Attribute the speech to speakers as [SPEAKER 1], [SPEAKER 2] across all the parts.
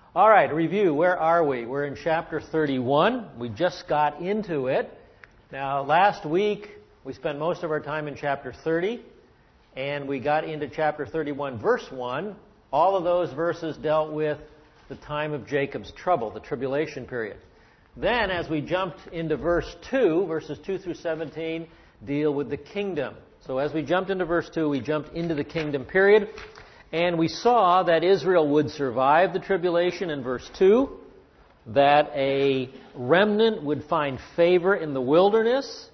[SPEAKER 1] All right, review. Where are we? We're in chapter 31. We just got into it. Now, last week, we spent most of our time in chapter 30, and we got into chapter 31, verse 1. All of those verses dealt with the time of Jacob's trouble, the tribulation period. Then, as we jumped into verse 2, verses 2 through 17 deal with the kingdom. So as we jumped into verse 2, we jumped into the kingdom period. And we saw that Israel would survive the tribulation in verse 2, that a remnant would find favor in the wilderness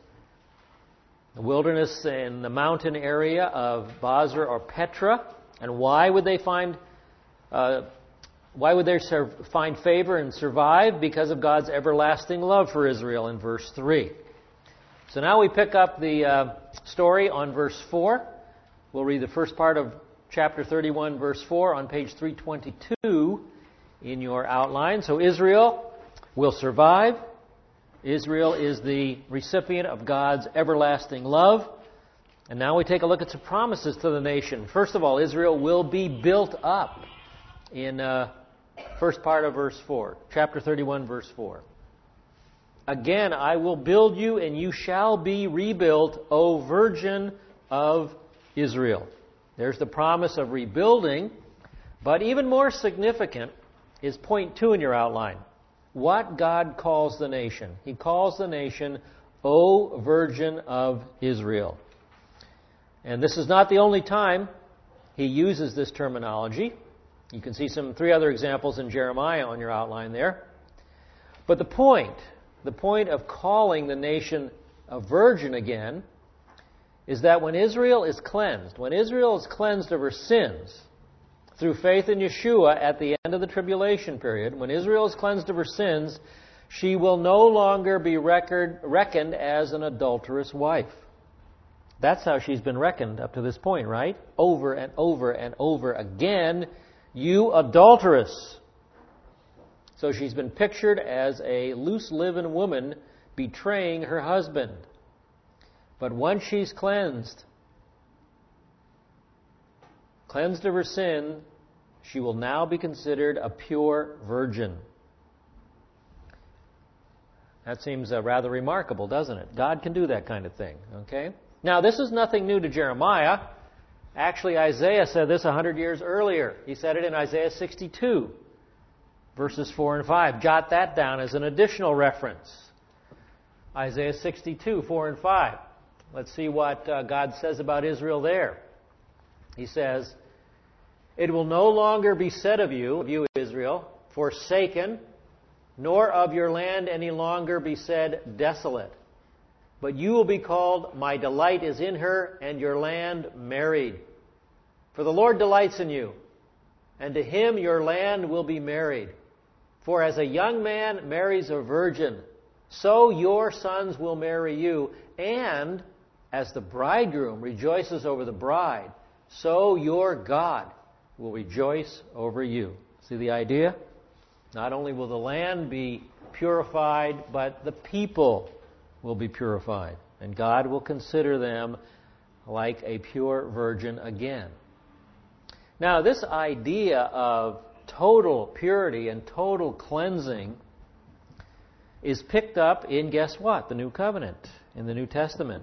[SPEAKER 1] in the mountain area of Bozrah or Petra. And why would they find favor and survive? Because of God's everlasting love for Israel in verse 3. So now we pick up the story on verse 4. We'll read the first part of chapter 31, verse 4 on page 322 in your outline. So Israel will survive. Israel is the recipient of God's everlasting love. And now we take a look at some promises to the nation. First of all, Israel will be built up in first part of verse 4. Chapter 31, verse 4. Again, I will build you, and you shall be rebuilt, O Virgin of Israel. There's the promise of rebuilding, but even more significant is point 2 in your outline. What God calls the nation. He calls the nation, O Virgin of Israel. And this is not the only time he uses this terminology. You can see 3 other examples in Jeremiah on your outline there. But the point of calling the nation a virgin again, is that when Israel is cleansed of her sins through faith in Yeshua at the end of the tribulation period, when Israel is cleansed of her sins, she will no longer be reckoned as an adulterous wife. That's how she's been reckoned up to this point, right? Over and over and over again, you adulteress. So she's been pictured as a loose-living woman betraying her husband. But once she's cleansed of her sin, she will now be considered a pure virgin. That seems rather remarkable, doesn't it? God can do that kind of thing, okay? Now, this is nothing new to Jeremiah. Actually, Isaiah said this 100 years earlier. He said it in Isaiah 62, verses 4 and 5. Jot that down as an additional reference. Isaiah 62, 4 and 5. Let's see what God says about Israel there. He says, it will no longer be said of you, Israel, forsaken, nor of your land any longer be said desolate. But you will be called, my delight is in her, and your land married. For the Lord delights in you, and to him your land will be married. For as a young man marries a virgin, so your sons will marry you, and as the bridegroom rejoices over the bride, so your God will rejoice over you. See the idea? Not only will the land be purified, but the people will be purified. And God will consider them like a pure virgin again. Now, this idea of total purity and total cleansing is picked up in, guess what? The New Covenant, in the New Testament.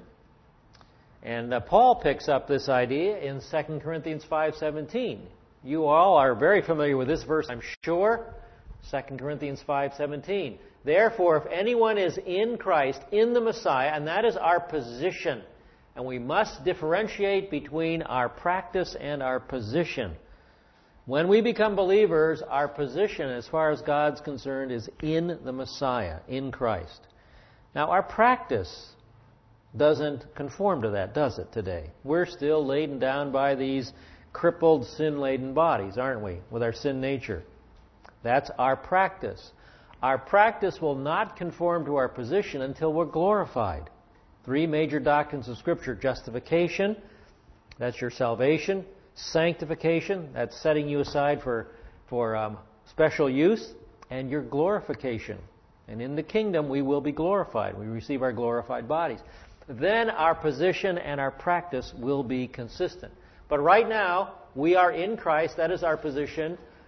[SPEAKER 1] And Paul picks up this idea in 2 Corinthians 5:17. You all are very familiar with this verse, I'm sure. 2 Corinthians 5:17. Therefore, if anyone is in Christ, in the Messiah, and that is our position, and we must differentiate between our practice and our position. When we become believers, our position, as far as God's concerned, is in the Messiah, in Christ. Now, our practice doesn't conform to that, does it, today? We're still laden down by these crippled, sin-laden bodies, aren't we, with our sin nature? That's our practice. Our practice will not conform to our position until we're glorified. 3 major doctrines of Scripture: justification, that's your salvation; sanctification, that's setting you aside for special use; and your glorification. And in the kingdom, we will be glorified. We receive our glorified bodies. Then our position and our practice will be consistent. But right now, we are in Christ. That is our position.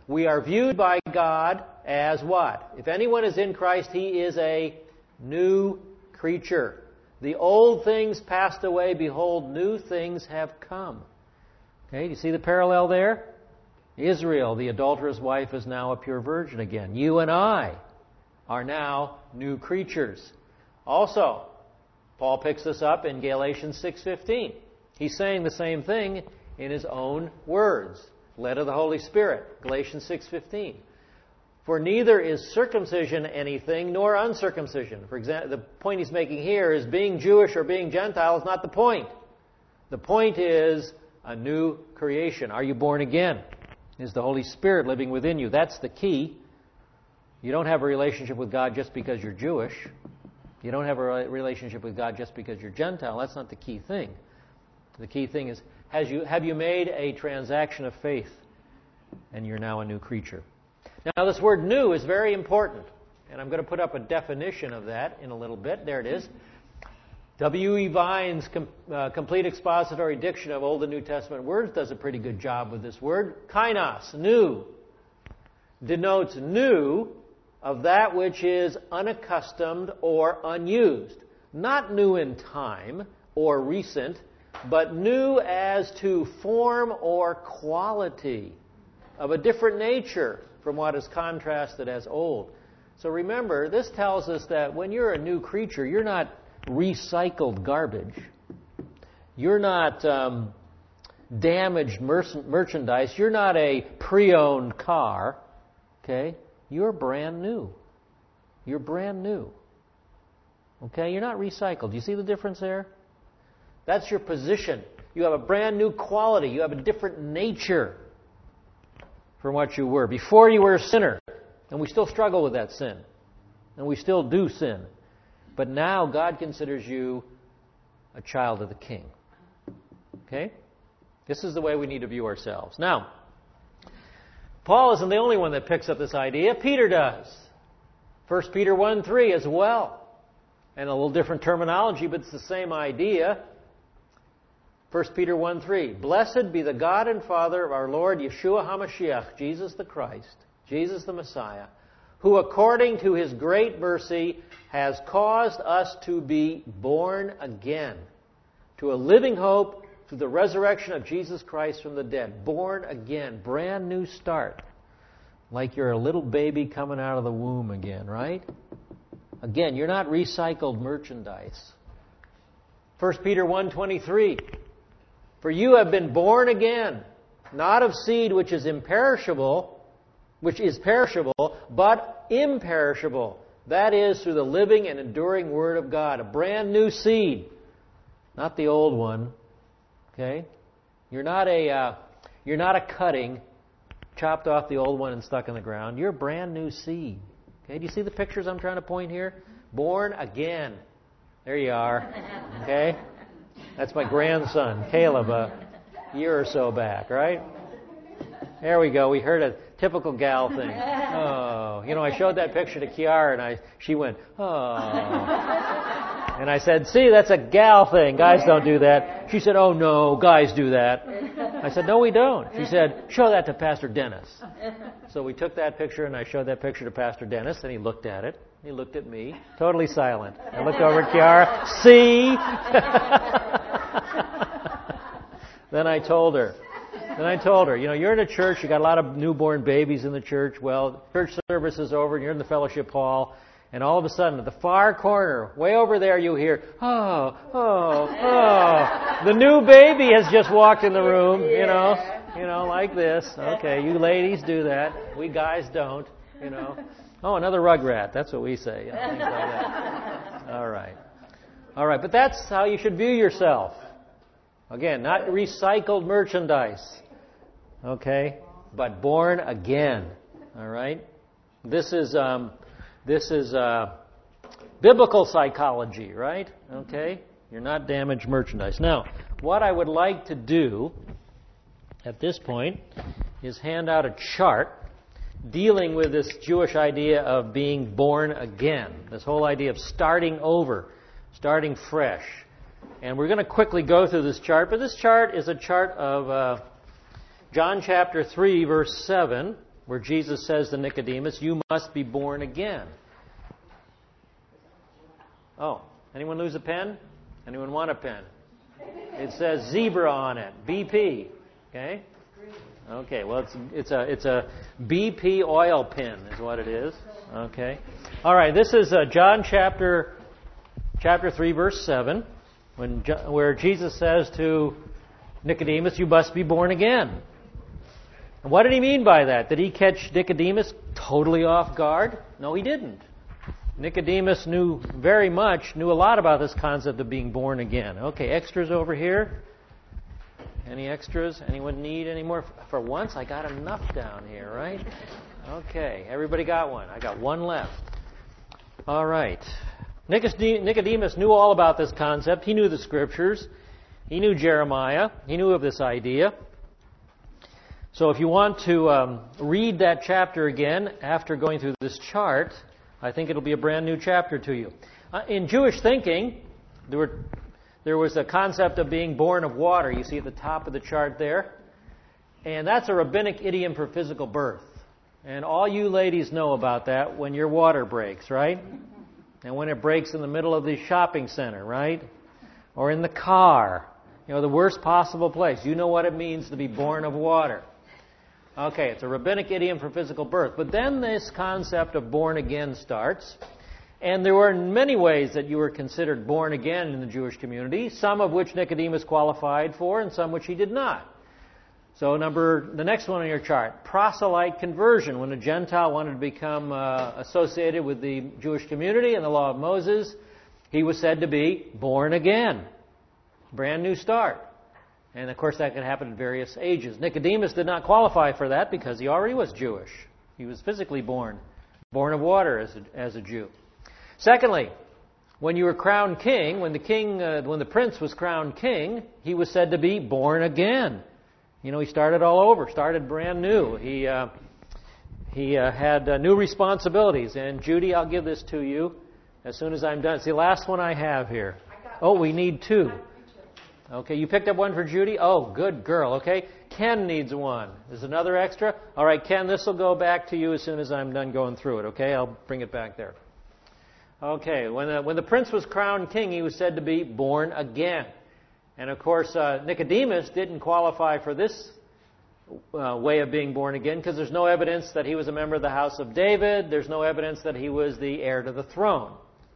[SPEAKER 1] We are viewed by God as what? If anyone is in Christ, he is a new creature. The old things passed away, behold, new things have come. Okay, do you see the parallel there? Israel, the adulterous wife, is now a pure virgin again. You and I are now new creatures. Also, Paul picks this up in Galatians 6:15. He's saying the same thing in his own words, led of the Holy Spirit. Galatians 6:15. For neither is circumcision anything nor uncircumcision. For example, the point he's making here is being Jewish or being Gentile is not the point. The point is a new creation. Are you born again? Is the Holy Spirit living within you? That's the key. You don't have a relationship with God just because you're Jewish. You don't have a relationship with God just because you're Gentile. That's not the key thing. The key thing is, have you made a transaction of faith and you're now a new creature? Now, this word new is very important, and I'm going to put up a definition of that in a little bit. There it is. W.E. Vine's Complete Expository Diction of Old and New Testament Words does a pretty good job with this word. Kainos, new, denotes new of that which is unaccustomed or unused. Not new in time or recent, but new as to form or quality, of a different nature from what is contrasted as old. So remember, this tells us that when you're a new creature, you're not recycled garbage. You're not damaged merchandise. You're not a pre-owned car. Okay? You're brand new. You're brand new. Okay? You're not recycled. Do you see the difference there? That's your position. You have a brand new quality. You have a different nature from what you were. Before you were a sinner, and we still struggle with that sin, and we still do sin. But now God considers you a child of the King. Okay? This is the way we need to view ourselves. Now, Paul isn't the only one that picks up this idea. Peter does. 1 Peter 1:3 as well. And a little different terminology, but it's the same idea. 1 Peter 1:3, Blessed be the God and Father of our Lord Yeshua HaMashiach, Jesus the Christ, Jesus the Messiah, who according to His great mercy has caused us to be born again to a living hope through the resurrection of Jesus Christ from the dead. Born again, brand new start. Like you're a little baby coming out of the womb again, right? Again, you're not recycled merchandise. 1 Peter 1:23, For you have been born again, not of seed which is perishable, but imperishable. That is through the living and enduring Word of God. A brand new seed, not the old one. Okay? You're not a cutting, chopped off the old one and stuck in the ground. You're a brand new seed. Okay? Do you see the pictures I'm trying to point here? Born again. There you are. Okay? That's my grandson, Caleb, a year or so back, right? There we go. We heard a typical gal thing. Oh. You know, I showed that picture to Kiara, and she went, oh. And I said, see, that's a gal thing. Guys don't do that. She said, oh, no, guys do that. I said, no, we don't. She said, show that to Pastor Dennis. So we took that picture, and I showed that picture to Pastor Dennis, and he looked at it. He looked at me, totally silent. I looked over at Kiara, see? Then I told her, you know, you're in a church, you got a lot of newborn babies in the church. Well, church service is over, and you're in the fellowship hall, and all of a sudden, at the far corner, way over there, you hear, oh, oh, oh. The new baby has just walked in the room, you know, like this. Okay, you ladies do that. We guys don't, you know. Oh, another rugrat. That's what we say. Things like that. All right. But that's how you should view yourself. Again, not recycled merchandise. Okay? But born again. All right? This is biblical psychology, right? Okay? You're not damaged merchandise. Now, what I would like to do at this point is hand out a chart dealing with this Jewish idea of being born again. This whole idea of starting over, starting fresh. And we're going to quickly go through this chart, but this chart is a chart of John chapter 3, verse 7. where Jesus says to Nicodemus, "You must be born again." Oh, anyone lose a pen? Anyone want a pen? It says zebra on it, BP. Okay? Okay, well it's a BP oil pen is what it is. Okay. All right, this is John chapter 3 verse 7 where Jesus says to Nicodemus, "You must be born again." And what did he mean by that? Did he catch Nicodemus totally off guard? No, he didn't. Nicodemus knew a lot about this concept of being born again. Okay, extras over here. Any extras? Anyone need any more? For once, I got enough down here, right? Okay, everybody got one. I got one left. All right. Nicodemus knew all about this concept. He knew the Scriptures. He knew Jeremiah. He knew of this idea. So if you want to read that chapter again after going through this chart, I think it'll be a brand new chapter to you. In Jewish thinking, there was a concept of being born of water. You see at the top of the chart there. And that's a rabbinic idiom for physical birth. And all you ladies know about that when your water breaks, right? And when it breaks in the middle of the shopping center, right? Or in the car. You know, the worst possible place. You know what it means to be born of water. Okay, it's a rabbinic idiom for physical birth. But then this concept of born again starts. And there were many ways that you were considered born again in the Jewish community, some of which Nicodemus qualified for and some which he did not. So the next one on your chart, proselyte conversion. When a Gentile wanted to become associated with the Jewish community and the law of Moses, he was said to be born again. Brand new start. And of course that could happen at various ages. Nicodemus did not qualify for that because he already was Jewish. He was physically born of water as a Jew. Secondly, when you were crowned king, when the prince was crowned king, he was said to be born again. You know, he started all over, started brand new. He had new responsibilities. And Judy, I'll give this to you as soon as I'm done. It's the last one I have here. Oh, we need two. Okay, you picked up one for Judy? Oh, good girl. Okay, Ken needs one. There's another extra? All right, Ken, this will go back to you as soon as I'm done going through it. Okay, I'll bring it back there. Okay, when the prince was crowned king, he was said to be born again. And of course, Nicodemus didn't qualify for this way of being born again because there's no evidence that he was a member of the house of David. There's no evidence that he was the heir to the throne.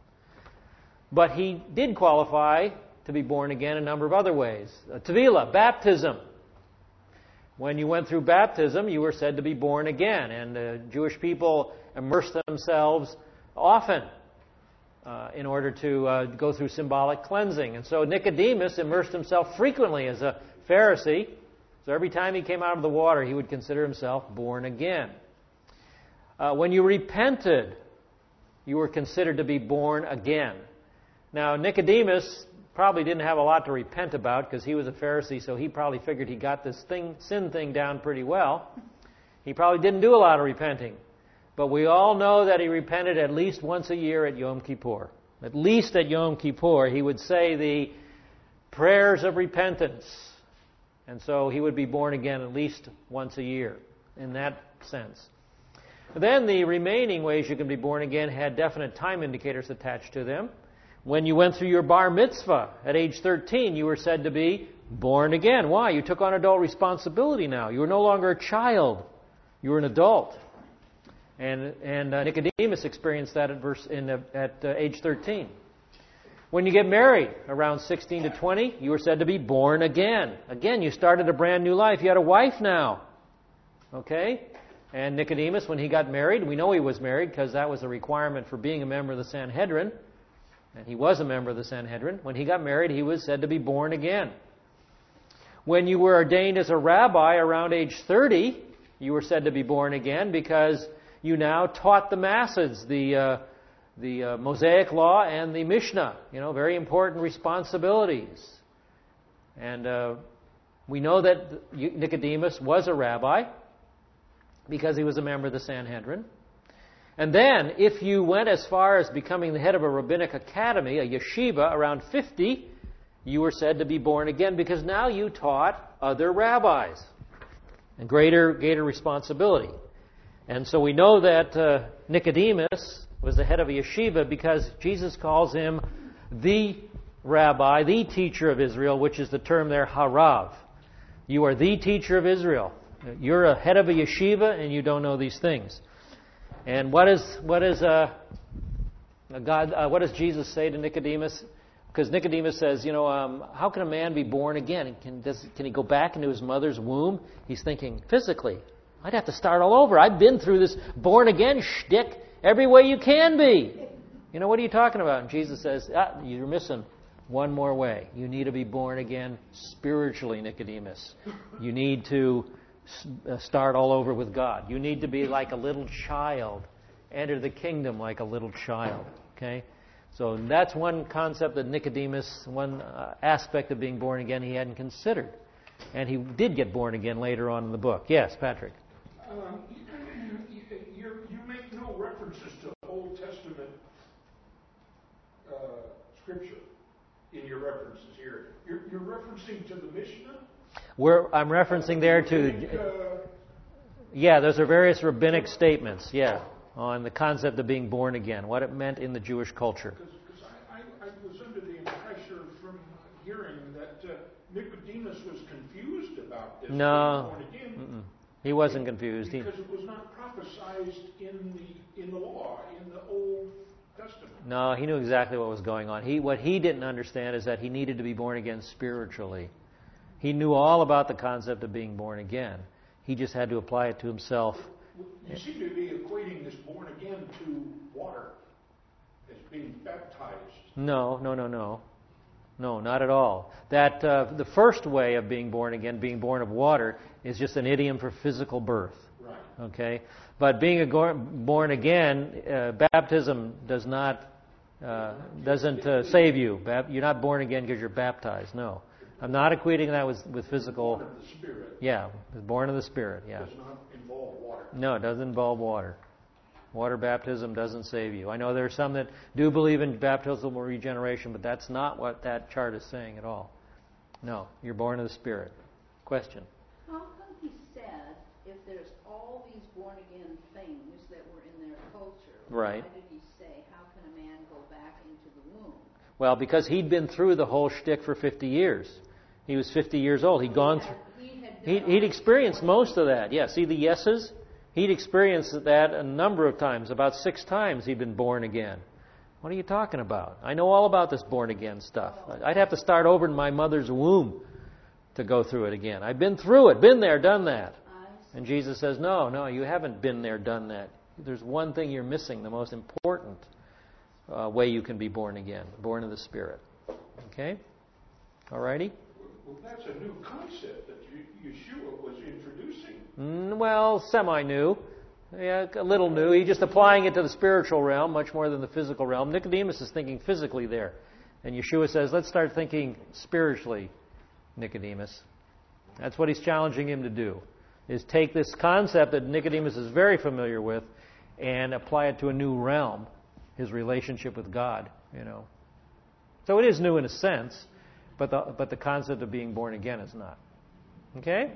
[SPEAKER 1] But he did qualify to be born again a number of other ways. Tevilah, baptism. When you went through baptism, you were said to be born again. And Jewish people immersed themselves often in order to go through symbolic cleansing. And so Nicodemus immersed himself frequently as a Pharisee. So every time he came out of the water, he would consider himself born again. When you repented, you were considered to be born again. Now, Nicodemus probably didn't have a lot to repent about because he was a Pharisee, so he probably figured he got this sin thing down pretty well. He probably didn't do a lot of repenting. But we all know that he repented at least once a year at Yom Kippur. At least at Yom Kippur, he would say the prayers of repentance. And so he would be born again at least once a year in that sense. Then the remaining ways you can be born again had definite time indicators attached to them. When you went through your bar mitzvah at age 13, you were said to be born again. Why? You took on adult responsibility now. You were no longer a child. You were an adult. And Nicodemus experienced that at age 13. When you get married around 16 to 20, you were said to be born again. Again, you started a brand new life. You had a wife now. Okay? And Nicodemus, when he got married, we know he was married because that was a requirement for being a member of the Sanhedrin. And he was a member of the Sanhedrin. When he got married, he was said to be born again. When you were ordained as a rabbi around age 30, you were said to be born again because you now taught the masses the Mosaic Law and the Mishnah. You know, very important responsibilities. And we know that Nicodemus was a rabbi because he was a member of the Sanhedrin. And then, if you went as far as becoming the head of a rabbinic academy, a yeshiva, around 50, you were said to be born again because now you taught other rabbis. And greater responsibility. And so we know that Nicodemus was the head of a yeshiva because Jesus calls him the rabbi, the teacher of Israel, which is the term there, harav. You are the teacher of Israel. You're a head of a yeshiva and you don't know these things. And what does Jesus say to Nicodemus? Because Nicodemus says, how can a man be born again? Can he go back into his mother's womb? He's thinking, physically, I'd have to start all over. I've been through this born again shtick every way you can be. What are you talking about? And Jesus says, you're missing one more way. You need to be born again spiritually, Nicodemus. You need to start all over with God. You need to be like a little child. Enter the kingdom like a little child. Okay? So that's one concept that Nicodemus, one aspect of being born again he hadn't considered. And he did get born again later on in the book. Yes, Patrick.
[SPEAKER 2] You make no references to Old Testament scripture in your references here. You're referencing to the Mishnah?
[SPEAKER 1] I'm referencing there to... those are various rabbinic statements, on the concept of being born again, what it meant in the Jewish culture.
[SPEAKER 2] Because I was under the impression from hearing that Nicodemus was confused about this.
[SPEAKER 1] No,
[SPEAKER 2] born again,
[SPEAKER 1] he wasn't confused.
[SPEAKER 2] Because it was not prophesied in the law, in the Old Testament.
[SPEAKER 1] No, he knew exactly what was going on. What he didn't understand is that he needed to be born again spiritually. He knew all about the concept of being born again. He just had to apply it to himself.
[SPEAKER 2] You seem to be equating this born again to water, as being baptized.
[SPEAKER 1] No, not at all. That the first way of being born again, being born of water, is just an idiom for physical birth.
[SPEAKER 2] Right.
[SPEAKER 1] Okay, but being born again, baptism doesn't save you. You're not born again because you're baptized. No, I'm not equating that with physical.
[SPEAKER 2] Born of the Spirit.
[SPEAKER 1] Yeah, born of the Spirit. Yeah.
[SPEAKER 2] Does not involve water.
[SPEAKER 1] No, it doesn't involve water. Water baptism doesn't save you. I know there are some that do believe in baptismal regeneration, but that's not what that chart is saying at all. No, you're born of the Spirit. Question?
[SPEAKER 3] How come he said, if there's all these born-again things that were in their culture,
[SPEAKER 1] right.
[SPEAKER 3] Why did he say, how can a man go back into the womb?
[SPEAKER 1] Well, because he'd been through the whole shtick for 50 years. He was 50 years old. He'd gone through... He'd experienced most of that. Yeah, see the yeses? He'd experienced that a number of times. About 6 times he'd been born again. What are you talking about? I know all about this born again stuff. I'd have to start over in my mother's womb to go through it again. I've been through it, been there, done that. And Jesus says, no, you haven't been there, done that. There's one thing you're missing, the most important way you can be born again, born of the Spirit. Okay? All righty?
[SPEAKER 2] Well, that's a new concept that Yeshua was introducing.
[SPEAKER 1] Well, semi-new. Yeah, a little new. He's just applying it to the spiritual realm much more than the physical realm. Nicodemus is thinking physically there. And Yeshua says, let's start thinking spiritually, Nicodemus. That's what he's challenging him to do, is take this concept that Nicodemus is very familiar with and apply it to a new realm, his relationship with God, So it is new in a sense, but the concept of being born again is not. Okay?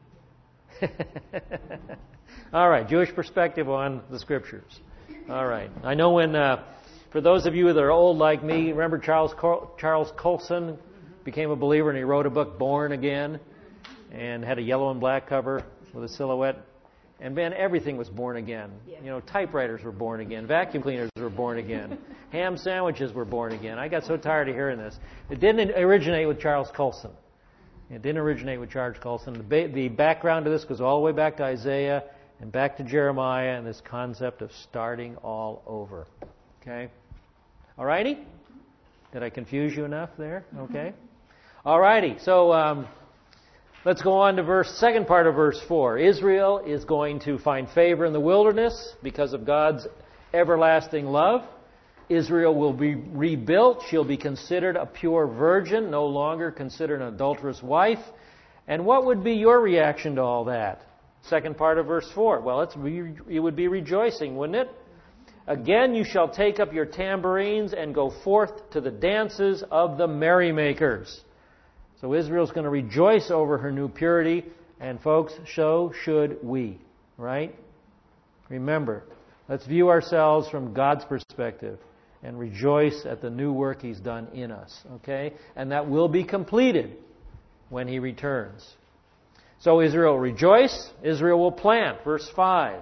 [SPEAKER 1] All right, Jewish perspective on the Scriptures. All right. I know when, for those of you that are old like me, remember Charles Colson became a believer and he wrote a book, Born Again, and had a yellow and black cover with a silhouette. And man, everything was born again. Typewriters were born again. Vacuum cleaners were born again. Ham sandwiches were born again. I got so tired of hearing this. It didn't originate with Charles Colson. It didn't originate with Charles Colson. The background to this goes all the way back to Isaiah and back to Jeremiah and this concept of starting all over. Okay? All righty? Did I confuse you enough there? Okay. All righty. So let's go on to second part of verse 4. Israel is going to find favor in the wilderness because of God's everlasting love. Israel will be rebuilt. She'll be considered a pure virgin, no longer considered an adulterous wife. And what would be your reaction to all that? Second part of verse 4. Well, it would be rejoicing, wouldn't it? Again, you shall take up your tambourines and go forth to the dances of the merrymakers. So Israel's going to rejoice over her new purity. And folks, so should we. Right? Remember, let's view ourselves from God's perspective and rejoice at the new work He's done in us. Okay? And that will be completed when He returns. So Israel will rejoice, Israel will plant. Verse 5.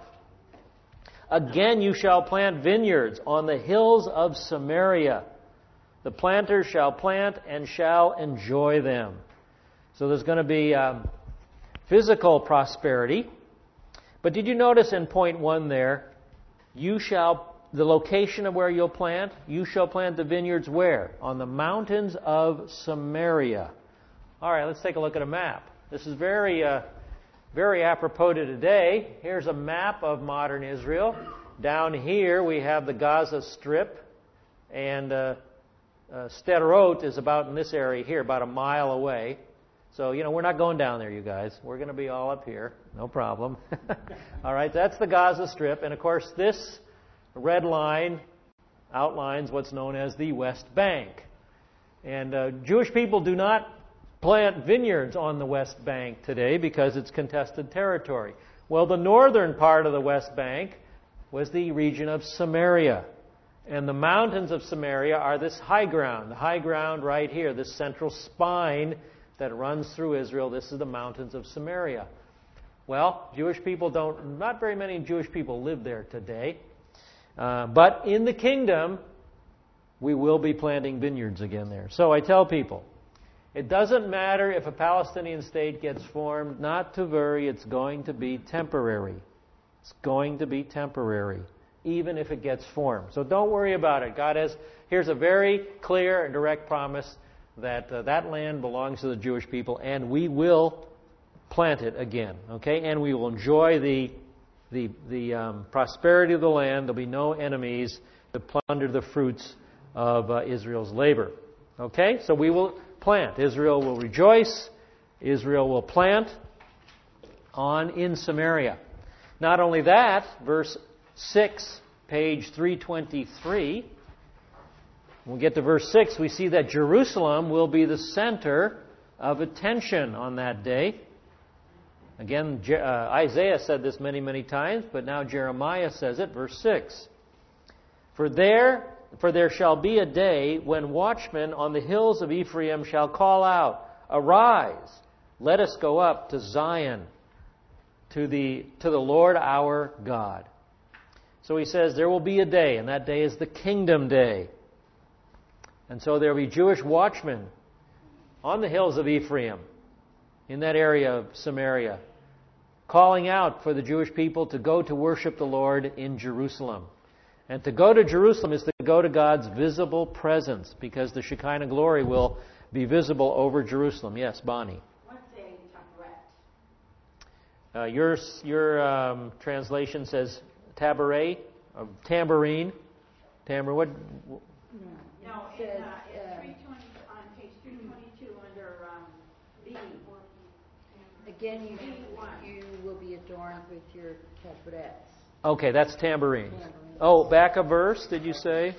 [SPEAKER 1] Again you shall plant vineyards on the hills of Samaria. The planters shall plant and shall enjoy them. So there's going to be physical prosperity. But did you notice in point 1 there, the location of where you'll plant? You shall plant the vineyards where? On the mountains of Samaria. All right, let's take a look at a map. This is very apropos to today. Here's a map of modern Israel. Down here we have the Gaza Strip, and Sderot is about in this area here, about a mile away. So, we're not going down there, you guys. We're going to be all up here. No problem. All right, that's the Gaza Strip. And, of course, this red line outlines what's known as the West Bank. And Jewish people do not plant vineyards on the West Bank today because it's contested territory. Well, the northern part of the West Bank was the region of Samaria. And the mountains of Samaria are this high ground. The high ground right here, this central spine that runs through Israel. This is the mountains of Samaria. Well, not very many Jewish people live there today. But in the kingdom, we will be planting vineyards again there. So I tell people, it doesn't matter if a Palestinian state gets formed, not to worry, it's going to be temporary. It's going to be temporary, even if it gets formed. So don't worry about it. Here's a very clear and direct promise that that land belongs to the Jewish people, and we will plant it again, okay? And we will enjoy the prosperity of the land. There'll be no enemies to plunder the fruits of Israel's labor, okay? So we will plant. Israel will rejoice. Israel will plant in Samaria. Not only that, verse 6, page 323. When we get to verse 6, we see that Jerusalem will be the center of attention on that day. Again, Isaiah said this many, many times, but now Jeremiah says it, verse 6. For there shall be a day when watchmen on the hills of Ephraim shall call out, Arise, let us go up to Zion, to the Lord our God. So he says there will be a day, and that day is the kingdom day. And so there will be Jewish watchmen on the hills of Ephraim, in that area of Samaria, calling out for the Jewish people to go to worship the Lord in Jerusalem. And to go to Jerusalem is to go to God's visible presence, because the Shekinah glory will be visible over Jerusalem. Yes, Bonnie.
[SPEAKER 3] What's a tabaret?
[SPEAKER 1] Your translation says tabaret, tambourine. What?
[SPEAKER 3] No, it's 320 on page 322 under B.
[SPEAKER 4] Again, you will be adorned with your tabrets.
[SPEAKER 1] Okay, that's tambourines. Oh, back a verse, did you say?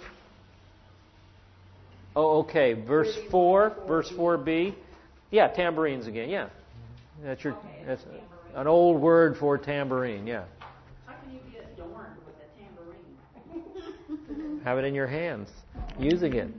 [SPEAKER 1] Oh, okay. Verse 4b. Yeah, tambourines again. Yeah, that's an old word for tambourine. Yeah.
[SPEAKER 3] How can you be adorned with a tambourine?
[SPEAKER 1] Have it in your hands, using it.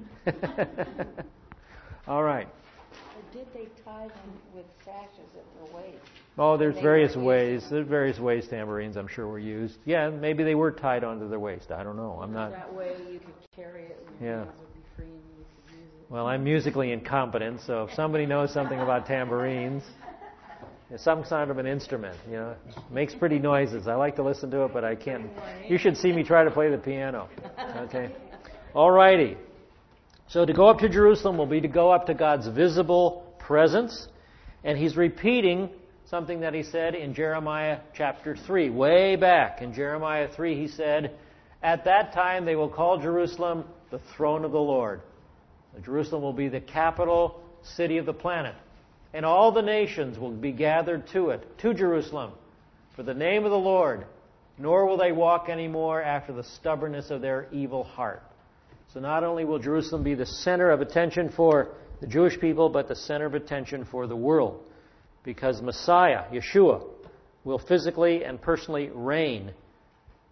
[SPEAKER 1] All right.
[SPEAKER 4] Did they tie them with sashes at their waist?
[SPEAKER 1] Oh, there's various ways. There's various ways tambourines, I'm sure, were used. Yeah, maybe they were tied onto their waist. I don't know. I'm not.
[SPEAKER 4] That way you could carry it and your hands would be free and you could use it.
[SPEAKER 1] Well, I'm musically incompetent, so if somebody knows something about tambourines, it's some kind of an instrument, it makes pretty noises. I like to listen to it, but I can't. You should see me try to play the piano. Okay? All righty. So to go up to Jerusalem will be to go up to God's visible presence. And he's repeating something that he said in Jeremiah chapter 3. Way back in Jeremiah 3 he said, At that time they will call Jerusalem the throne of the Lord. Jerusalem will be the capital city of the planet. And all the nations will be gathered to it, to Jerusalem, for the name of the Lord. Nor will they walk anymore after the stubbornness of their evil heart. So not only will Jerusalem be the center of attention for the Jewish people, but the center of attention for the world. Because Messiah, Yeshua, will physically and personally reign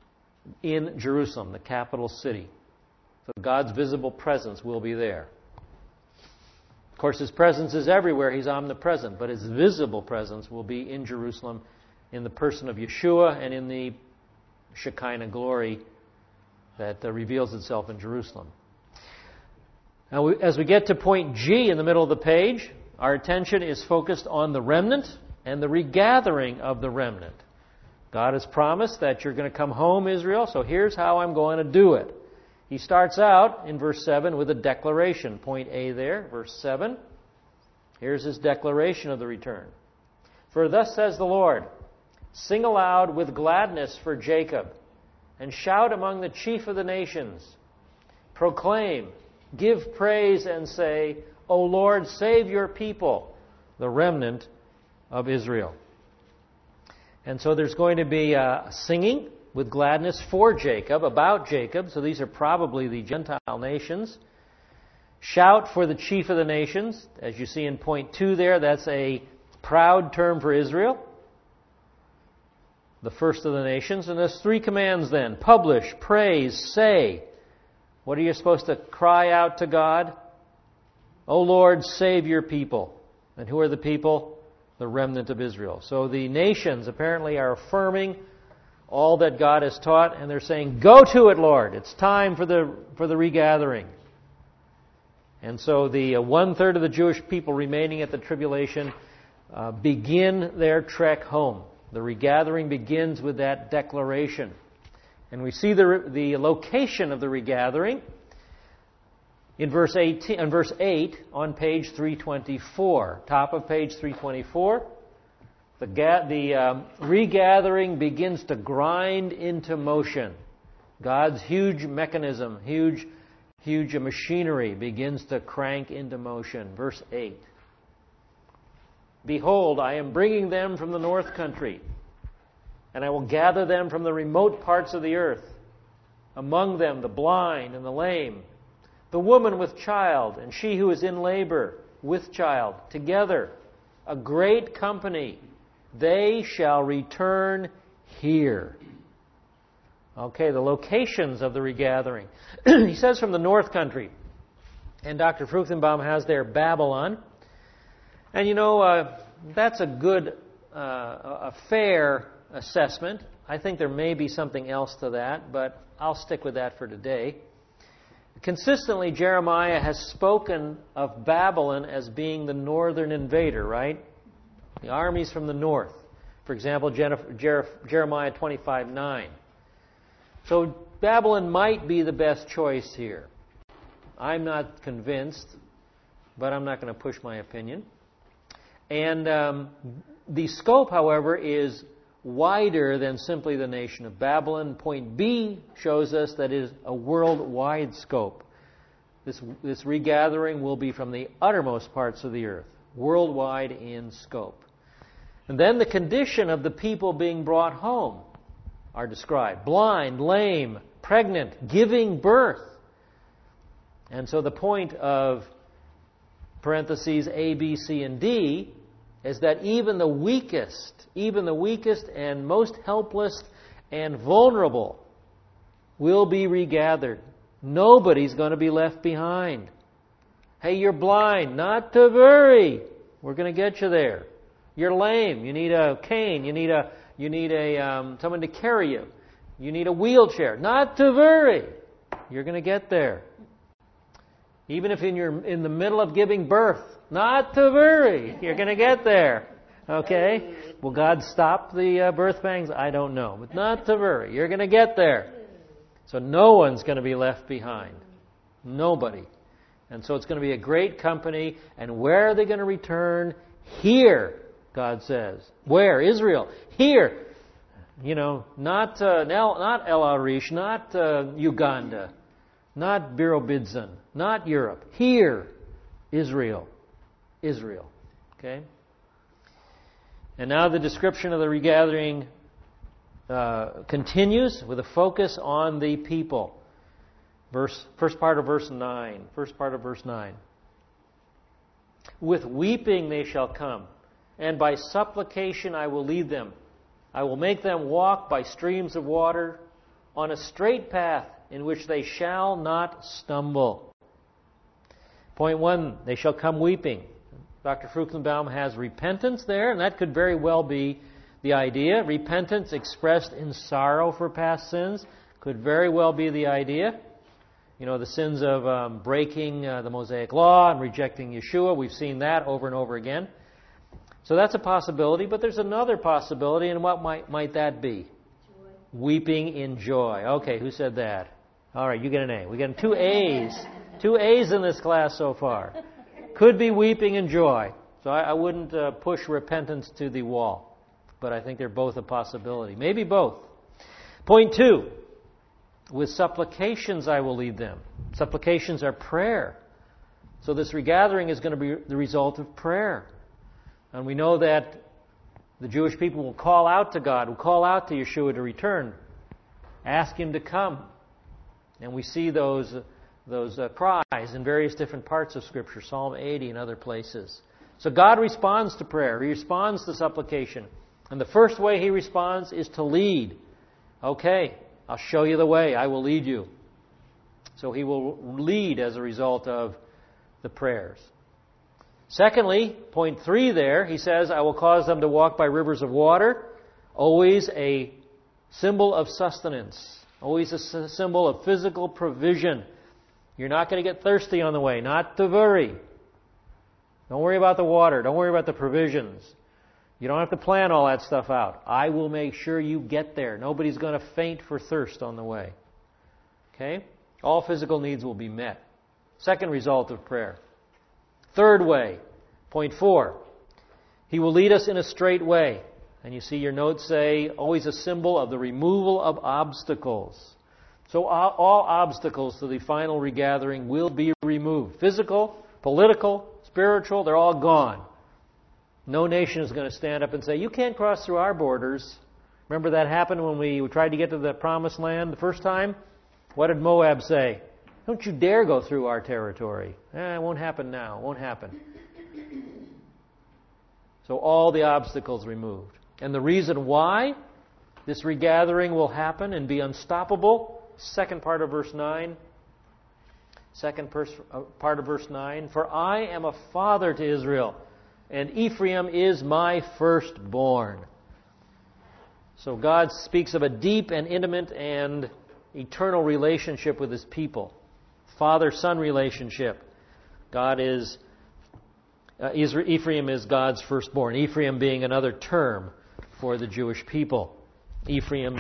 [SPEAKER 1] in Jerusalem, the capital city. So God's visible presence will be there. Of course, His presence is everywhere. He's omnipresent. But His visible presence will be in Jerusalem in the person of Yeshua and in the Shekinah glory that reveals itself in Jerusalem. Now, as we get to point G in the middle of the page, our attention is focused on the remnant and the regathering of the remnant. God has promised that you're going to come home, Israel, so here's how I'm going to do it. He starts out in verse 7 with a declaration. Point A there, verse 7. Here's His declaration of the return. For thus says the Lord, sing aloud with gladness for Jacob, and shout among the chief of the nations. Proclaim, give praise, and say, O Lord, save your people, the remnant of Israel. And so there's going to be singing with gladness for Jacob, about Jacob. So these are probably the Gentile nations. Shout for the chief of the nations. As you see in point 2 there, that's a proud term for Israel, the first of the nations. And there's 3 commands then. Publish, praise, say. What are you supposed to cry out to God? O Lord, save your people. And who are the people? The remnant of Israel. So the nations apparently are affirming all that God has taught, and they're saying, go to it, Lord. It's time for the regathering. And so the 1/3 of the Jewish people remaining at the tribulation begin their trek home. The regathering begins with that declaration. And we see the location of the regathering in verse 8 on page 324. Top of page 324. The regathering begins to grind into motion. God's huge mechanism, huge machinery begins to crank into motion. Verse 8. Behold, I am bringing them from the north country, and I will gather them from the remote parts of the earth. Among them the blind and the lame, the woman with child, and she who is in labor with child, together, a great company. They shall return here. Okay, the locations of the regathering. He says from the north country. And Dr. Fruchtenbaum has there Babylon. And you know, that's a good, a fair assessment. I think there may be something else to that, but I'll stick with that for today. Consistently, Jeremiah has spoken of Babylon as being the northern invader, right? The armies from the north. For example, Jeremiah 25:9. So Babylon might be the best choice here. I'm not convinced, but I'm not going to push my opinion. And the scope, however, is wider than simply the nation of Babylon. Point B shows us that it is a worldwide scope. This regathering will be from the uttermost parts of the earth, worldwide in scope. And then the condition of the people being brought home are described. Blind, lame, pregnant, giving birth. And so the point of parentheses A, B, C, and D is that even the weakest and most helpless and vulnerable will be regathered. Nobody's going to be left behind. Hey, you're blind. Not to worry. We're going to get you there. You're lame. You need a cane. You need someone to carry you. You need a wheelchair. Not to worry. You're going to get there. Even if you're in the middle of giving birth, not to worry. You're going to get there. Okay? Will God stop the birth pangs? I don't know. But not to worry. You're going to get there. So no one's going to be left behind. Nobody. And so it's going to be a great company. And where are they going to return? Here, God says. Where? Israel. Here. You know, not El Arish, not Uganda, not Birobidzhan, not Europe. Here, Israel. Israel. Okay? And now the description of the regathering continues with a focus on the people. First part of verse 9. With weeping they shall come, and by supplication I will lead them. I will make them walk by streams of water, on a straight path in which they shall not stumble. Point 1, they shall come weeping. Dr. Fruchtenbaum has repentance there, and that could very well be the idea. Repentance expressed in sorrow for past sins could very well be the idea. You know, the sins of breaking the Mosaic Law and rejecting Yeshua. We've seen that over and over again. So that's a possibility, but there's another possibility, and what might that be? Joy. Weeping in joy. Okay, who said that? All right, you get an A. We're getting 2 A's. 2 A's in this class so far. Could be weeping in joy. So I wouldn't push repentance to the wall, but I think they're both a possibility. Maybe both. Point 2. With supplications I will lead them. Supplications are prayer. So this regathering is going to be the result of prayer. And we know that the Jewish people will call out to God, will call out to Yeshua to return, ask Him to come. And we see those cries in various different parts of Scripture, Psalm 80 and other places. So God responds to prayer. He responds to supplication. And the first way He responds is to lead. Okay, I'll show you the way. I will lead you. So He will lead as a result of the prayers. Secondly, point 3 there, He says, I will cause them to walk by rivers of water. Always a symbol of sustenance. Always a symbol of physical provision. You're not going to get thirsty on the way. Not to worry. Don't worry about the water. Don't worry about the provisions. You don't have to plan all that stuff out. I will make sure you get there. Nobody's going to faint for thirst on the way. Okay? All physical needs will be met. Second result of prayer. Third way, point 4. He will lead us in a straight way. And you see your notes say, always a symbol of the removal of obstacles. So all obstacles to the final regathering will be removed. Physical, political, spiritual, they're all gone. No nation is going to stand up and say, you can't cross through our borders. Remember that happened when we tried to get to the promised land the first time? What did Moab say? Don't you dare go through our territory. It won't happen now. It won't happen. So all the obstacles removed. And the reason why this regathering will happen and be unstoppable, second part of verse 9. Second part of verse 9. For I am a father to Israel, and Ephraim is my firstborn. So God speaks of a deep and intimate and eternal relationship with His people. Father-son relationship. Ephraim is God's firstborn. Ephraim being another term for the Jewish people. Ephraim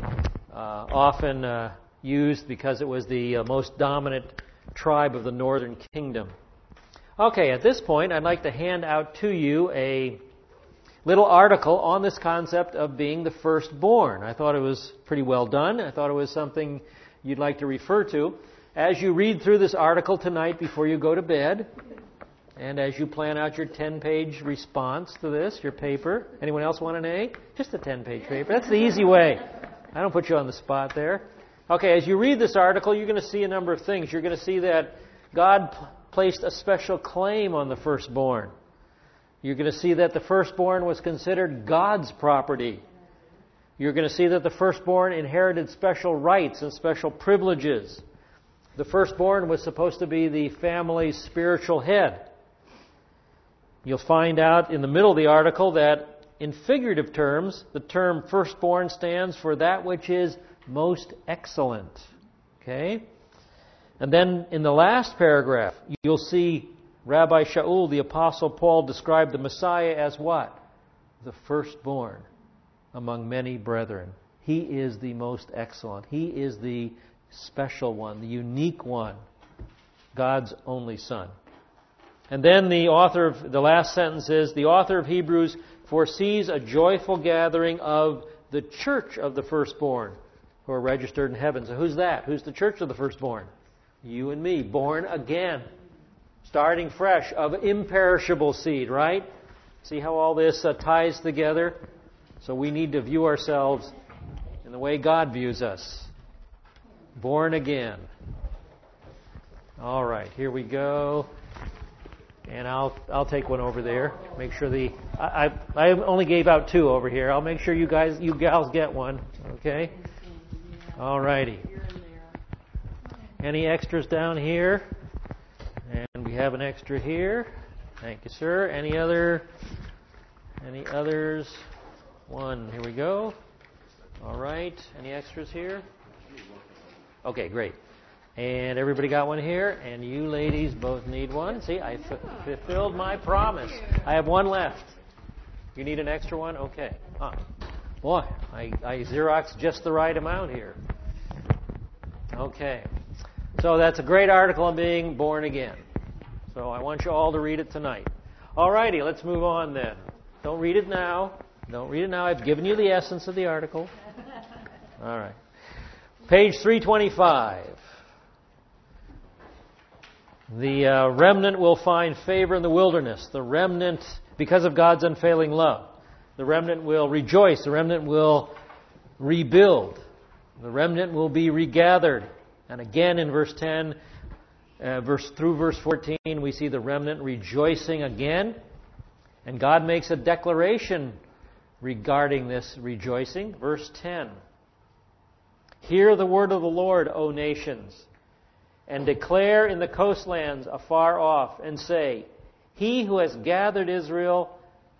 [SPEAKER 1] often used because it was the most dominant tribe of the northern kingdom. Okay, at this point, I'd like to hand out to you a little article on this concept of being the firstborn. I thought it was pretty well done. I thought it was something you'd like to refer to. As you read through this article tonight before you go to bed, and as you plan out your 10-page response to this, your paper. Anyone else want an A? Just a 10-page paper. That's the easy way. I don't put you on the spot there. Okay, as you read this article, you're going to see a number of things. You're going to see that God placed a special claim on the firstborn. You're going to see that the firstborn was considered God's property. You're going to see that the firstborn inherited special rights and special privileges. The firstborn was supposed to be the family's spiritual head. You'll find out in the middle of the article that in figurative terms, the term firstborn stands for that which is most excellent. Okay? And then in the last paragraph, you'll see Rabbi Shaul, the Apostle Paul, described the Messiah as what? The firstborn among many brethren. He is the most excellent. He is the special one, the unique one, God's only Son. And then the last sentence is, the author of Hebrews foresees a joyful gathering of the church of the firstborn who are registered in heaven. So who's that? Who's the church of the firstborn? You and me, born again, starting fresh, of imperishable seed, right? See how all this ties together? So we need to view ourselves in the way God views us. Born again. All right, here we go. And I'll take one over there. Make sure I only gave out 2 over here. I'll make sure you gals get one. Okay. All righty. Any extras down here? And we have an extra here. Thank you, sir. Any others? One. Here we go. All right. Any extras here? Okay, great. And everybody got one here, and you ladies both need one. See, I fulfilled my promise. I have one left. You need an extra one? Okay. Boy, I Xeroxed just the right amount here. Okay. So that's a great article on being born again. So I want you all to read it tonight. All righty, let's move on then. Don't read it now. Don't read it now. I've given you the essence of the article. All right. Page 325. The remnant will find favor in the wilderness. The remnant, because of God's unfailing love. The remnant will rejoice. The remnant will rebuild. The remnant will be regathered. And again in verse 10, through verse 14, we see the remnant rejoicing again. And God makes a declaration regarding this rejoicing. Verse 10. Hear the word of the Lord, O nations, and declare in the coastlands afar off, and say, He who has scattered Israel,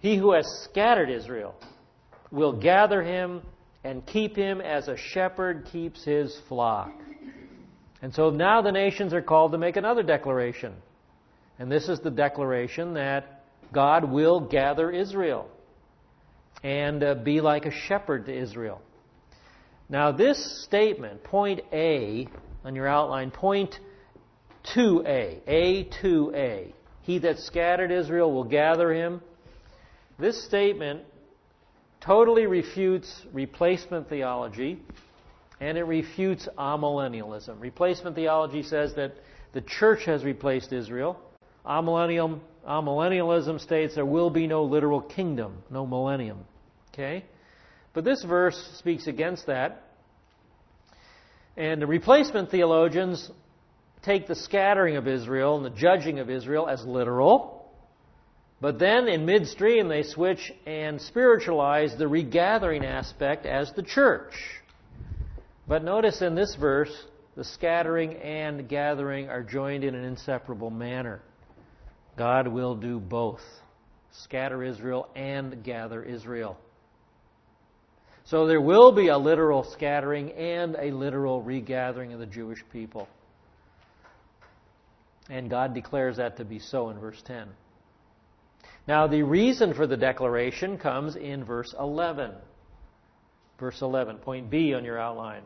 [SPEAKER 1] will gather him and keep him as a shepherd keeps his flock. And so now the nations are called to make another declaration. And this is the declaration that God will gather Israel and be like a shepherd to Israel. Now this statement, point A on your outline, point 2A, A2A, He that scattered Israel will gather him. This statement totally refutes replacement theology, and it refutes amillennialism. Replacement theology says that the church has replaced Israel. Amillennialism states there will be no literal kingdom, no millennium. Okay? But this verse speaks against that. And the replacement theologians take the scattering of Israel and the judging of Israel as literal. But then in midstream they switch and spiritualize the regathering aspect as the church. But notice in this verse, the scattering and gathering are joined in an inseparable manner. God will do both. Scatter Israel and gather Israel. So there will be a literal scattering and a literal regathering of the Jewish people. And God declares that to be so in verse 10. Now the reason for the declaration comes in verse 11. Verse 11, point B on your outline.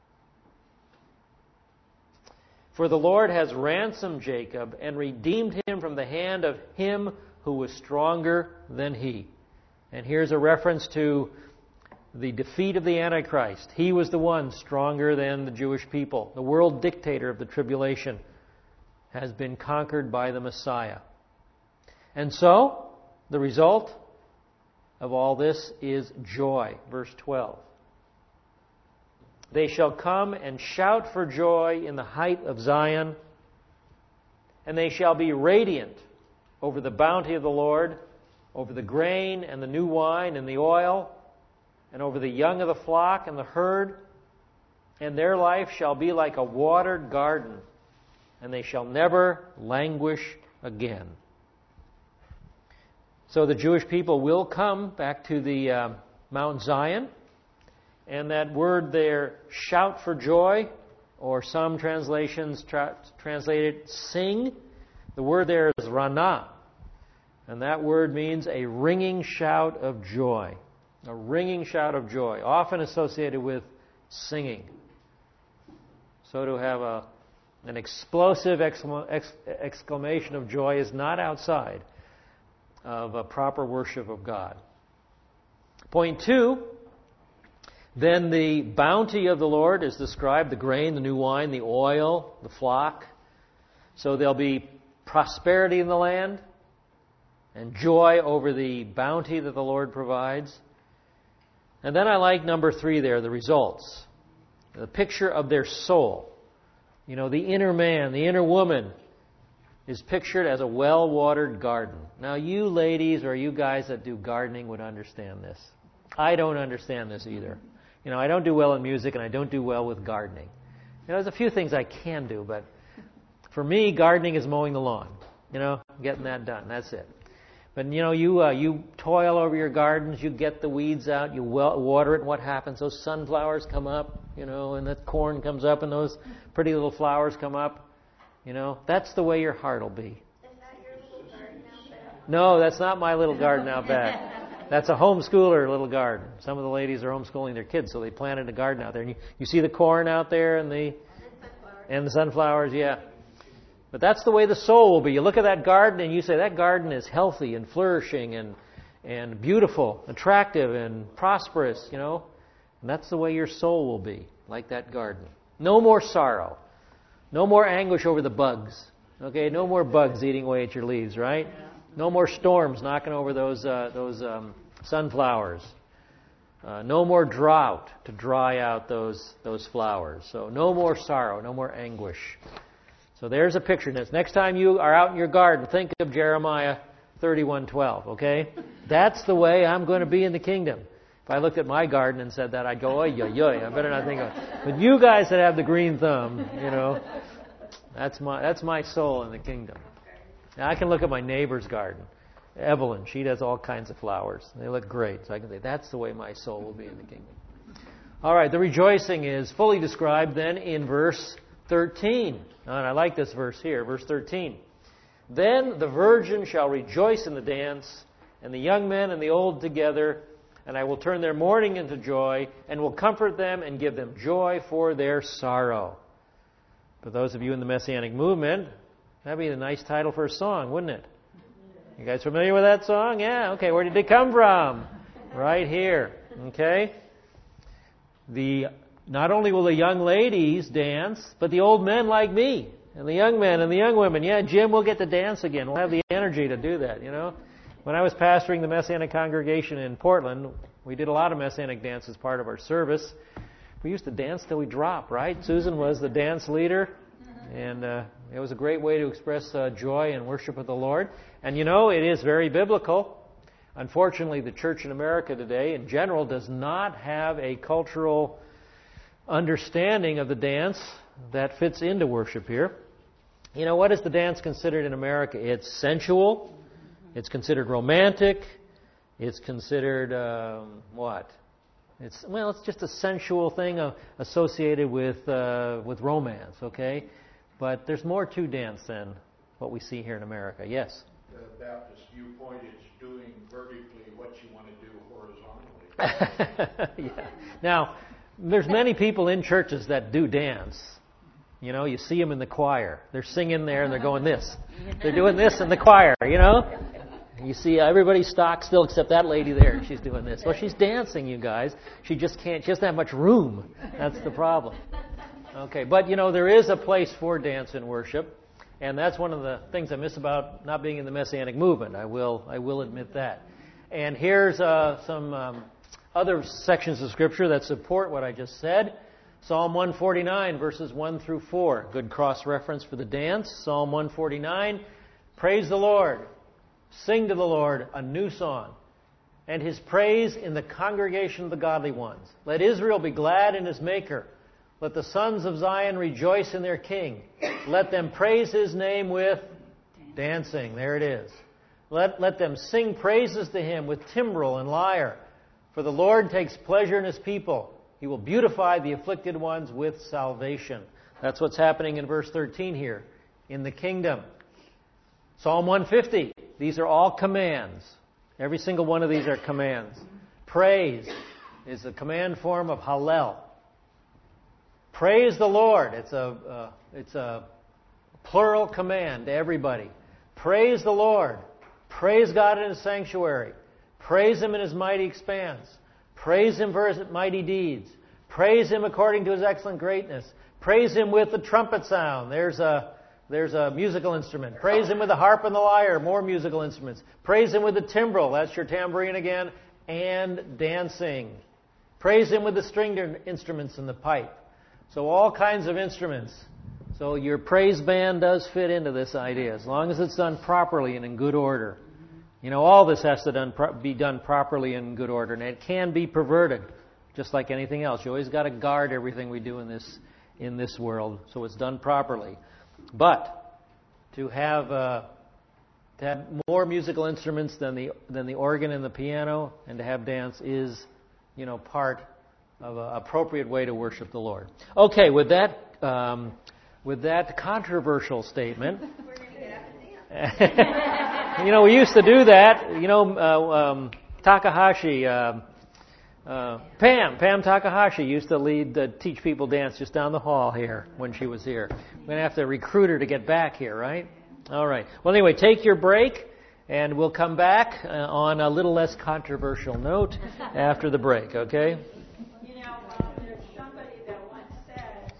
[SPEAKER 1] For the Lord has ransomed Jacob and redeemed him from the hand of him who was stronger than he. And here's a reference to the defeat of the Antichrist. He was the one stronger than the Jewish people. The world dictator of the tribulation has been conquered by the Messiah. And so, the result of all this is joy. Verse 12. They shall come and shout for joy in the height of Zion, and they shall be radiant over the bounty of the Lord, over the grain and the new wine and the oil, and over the young of the flock and the herd, and their life shall be like a watered garden, and they shall never languish again. So the Jewish people will come back to the Mount Zion, and that word there, shout for joy, or some translations translate it sing. The word there is ranah, and that word means a ringing shout of joy. A ringing shout of joy, often associated with singing. So to have an explosive exclamation of joy is not outside of a proper worship of God. Point 2, then the bounty of the Lord is described, the grain, the new wine, the oil, the flock. So there'll be prosperity in the land and joy over the bounty that the Lord provides. And then I like number 3 there, the results. The picture of their soul. You know, the inner man, the inner woman is pictured as a well-watered garden. Now you ladies or you guys that do gardening would understand this. I don't understand this either. I don't do well in music, and I don't do well with gardening. There's a few things I can do, but for me, gardening is mowing the lawn. Getting that done. That's it. But you toil over your gardens, you get the weeds out, you water it, and what happens? Those sunflowers come up, and the corn comes up, and those pretty little flowers come up. That's the way your heart will be.
[SPEAKER 5] Is that your little garden out there?
[SPEAKER 1] No, that's not my little garden out back. That's a homeschooler little garden. Some of the ladies are homeschooling their kids, so they planted a garden out there. And you see the corn out there and the sunflowers, yeah. But that's the way the soul will be. You look at that garden and you say, that garden is healthy and flourishing and beautiful, attractive and prosperous, And that's the way your soul will be, like that garden. No more sorrow. No more anguish over the bugs. Okay, no more bugs eating away at your leaves, right? No more storms knocking over those sunflowers. No more drought to dry out those flowers. So no more sorrow, no more anguish. So there's a picture. Next time you are out in your garden, think of Jeremiah 31:12, okay? That's the way I'm going to be in the kingdom. If I looked at my garden and said that, I'd go, oy, oy, oy, I better not think of it. But you guys that have the green thumb, that's my soul in the kingdom. Now, I can look at my neighbor's garden. Evelyn, she does all kinds of flowers. They look great. So I can say, that's the way my soul will be in the kingdom. All right, the rejoicing is fully described then in verse 13. And I like this verse here, verse 13. Then the virgin shall rejoice in the dance, and the young men and the old together, and I will turn their mourning into joy, and will comfort them and give them joy for their sorrow. For those of you in the Messianic movement, that'd be a nice title for a song, wouldn't it? You guys familiar with that song? Yeah, okay. Where did it come from? Right here. Okay? Not only will the young ladies dance, but the old men like me, and the young men and the young women. Yeah, Jim, we'll get to dance again. We'll have the energy to do that, When I was pastoring the Messianic congregation in Portland, we did a lot of Messianic dance as part of our service. We used to dance till we dropped, right? Susan was the dance leader, and it was a great way to express joy and worship of the Lord. And it is very biblical. Unfortunately, the church in America today, in general, does not have a cultural understanding of the dance that fits into worship here. What is the dance considered in America? It's sensual. It's considered romantic. It's considered, what? It's just a sensual thing associated with romance, okay? But there's more to dance than what we see here in America. Yes?
[SPEAKER 2] The Baptist viewpoint is doing vertically what you want to do horizontally.
[SPEAKER 1] Yeah. Now, there's many people in churches that do dance. You see them in the choir. They're singing there and they're going this. They're doing this in the choir, You see everybody stock still except that lady there. She's doing this. Well, she's dancing, you guys. She doesn't have much room. That's the problem. Okay, but there is a place for dance in worship. And that's one of the things I miss about not being in the Messianic movement. I will admit that. And here's some other sections of Scripture that support what I just said. Psalm 149, verses 1 through 4. Good cross-reference for the dance. Psalm 149, praise the Lord. Sing to the Lord a new song, and His praise in the congregation of the godly ones. Let Israel be glad in His Maker. Let the sons of Zion rejoice in their King. Let them praise His name with dancing. There it is. Let them sing praises to Him with timbrel and lyre. For the Lord takes pleasure in His people. He will beautify the afflicted ones with salvation. That's what's happening in verse 13 here. In the kingdom. Psalm 150. These are all commands. Every single one of these are commands. Praise is the command form of Hallel. Praise the Lord. It's a plural command to everybody. Praise the Lord. Praise God in His sanctuary. Praise Him in His mighty expanse. Praise Him for His mighty deeds. Praise Him according to His excellent greatness. Praise Him with the trumpet sound. There's a musical instrument. Praise Him with the harp and the lyre. More musical instruments. Praise Him with the timbrel. That's your tambourine again. And dancing. Praise Him with the stringed instruments and the pipe. So all kinds of instruments. So your praise band does fit into this idea, as long as it's done properly and in good order. All this has to be done properly and in good order, and it can be perverted. just like anything else. You always got to guard everything we do in this world so it's done properly. But to have more musical instruments than the organ and the piano, and to have dance is, part of an appropriate way to worship the Lord. Okay, with that controversial statement,
[SPEAKER 5] We're going to get up and dance.
[SPEAKER 1] we used to do that. Takahashi, Pam Takahashi used to teach people dance just down the hall here when she was here. We're going to have to recruit her to get back here, right? All right. Well, anyway, take your break, and we'll come back on a little less controversial note after the break, okay?
[SPEAKER 4] There's somebody that once said,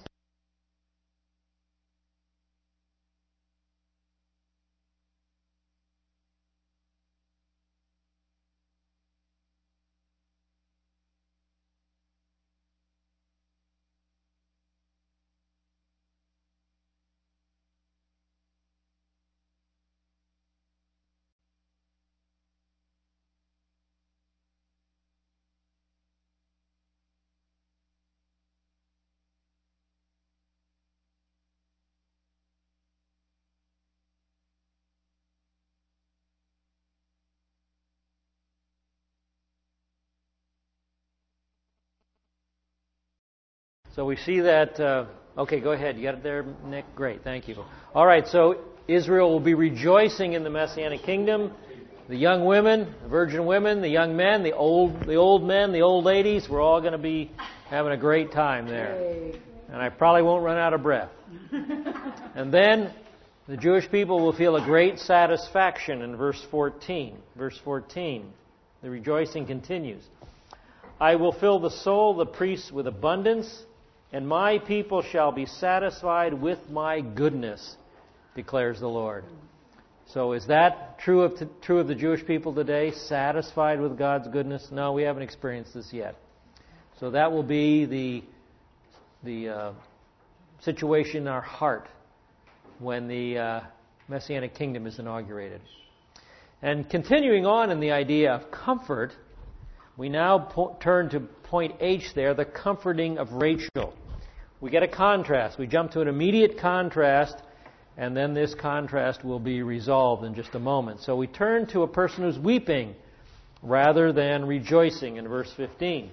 [SPEAKER 1] So we see that. Okay, go ahead. You got it there, Nick? Great, thank you. All right, so Israel will be rejoicing in the Messianic kingdom. The young women, the virgin women, the young men, the old men, the old ladies, we're all going to be having a great time there. And I probably won't run out of breath. And then the Jewish people will feel a great satisfaction in verse 14. Verse 14, the rejoicing continues. I will fill the soul of the priests with abundance, and my people shall be satisfied with my goodness, declares the Lord. So is that true of the Jewish people today, satisfied with God's goodness? No, we haven't experienced this yet. So that will be the situation in our heart when the Messianic kingdom is inaugurated. And continuing on in the idea of comfort, we now turn to point H there, the comforting of Rachel. We get a contrast. We jump to an immediate contrast, and then this contrast will be resolved in just a moment. So we turn to a person who's weeping rather than rejoicing in verse 15.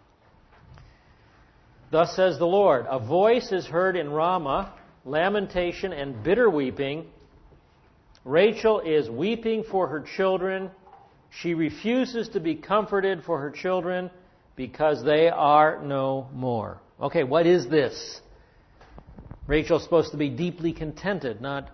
[SPEAKER 1] Thus says the Lord, a voice is heard in Ramah, lamentation and bitter weeping. Rachel is weeping for her children. She refuses to be comforted for her children because they are no more. Okay, what is this? Rachel's supposed to be deeply contented, not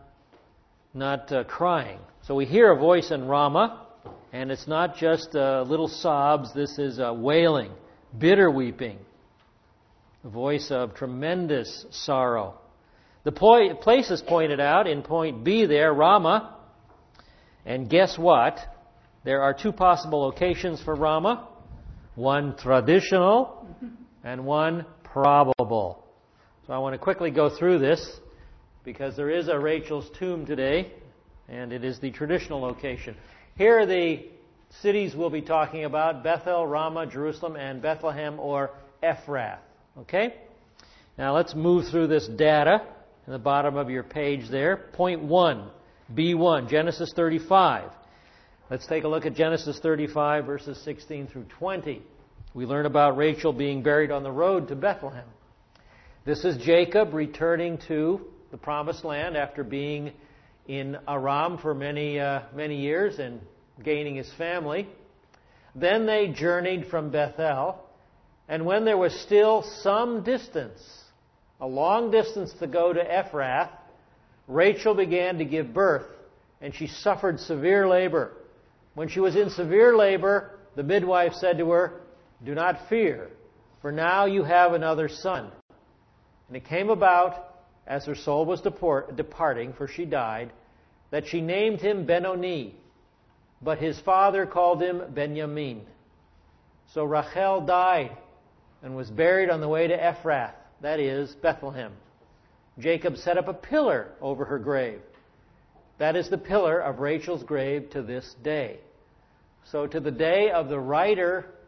[SPEAKER 1] crying. So we hear a voice in Ramah, and it's not just little sobs. This is wailing, bitter weeping, a voice of tremendous sorrow. The place is pointed out in point B there, Ramah. And guess what? There are two possible locations for Ramah. One traditional and one probable. So I want to quickly go through this because there is a Rachel's tomb today, and it is the traditional location. Here are the cities we'll be talking about: Bethel, Ramah, Jerusalem, and Bethlehem or Ephrath. Okay? Now let's move through this data in the bottom of your page there. Point 1, B1, Genesis 35. Let's take a look at Genesis 35, verses 16 through 20. We learn about Rachel being buried on the road to Bethlehem. This is Jacob returning to the Promised Land after being in Aram for many years and gaining his family. Then they journeyed from Bethel, and when there was still some distance, a long distance to go to Ephrath, Rachel began to give birth, and she suffered severe labor. When she was in severe labor, the midwife said to her, "Do not fear, for now you have another son." And it came about, as her soul was departing, for she died, that she named him Ben-Oni, but his father called him Benjamin. So Rachel died and was buried on the way to Ephrath, that is, Bethlehem. Jacob set up a pillar over her grave. That is the pillar of Rachel's grave to this day. So to the day of the writer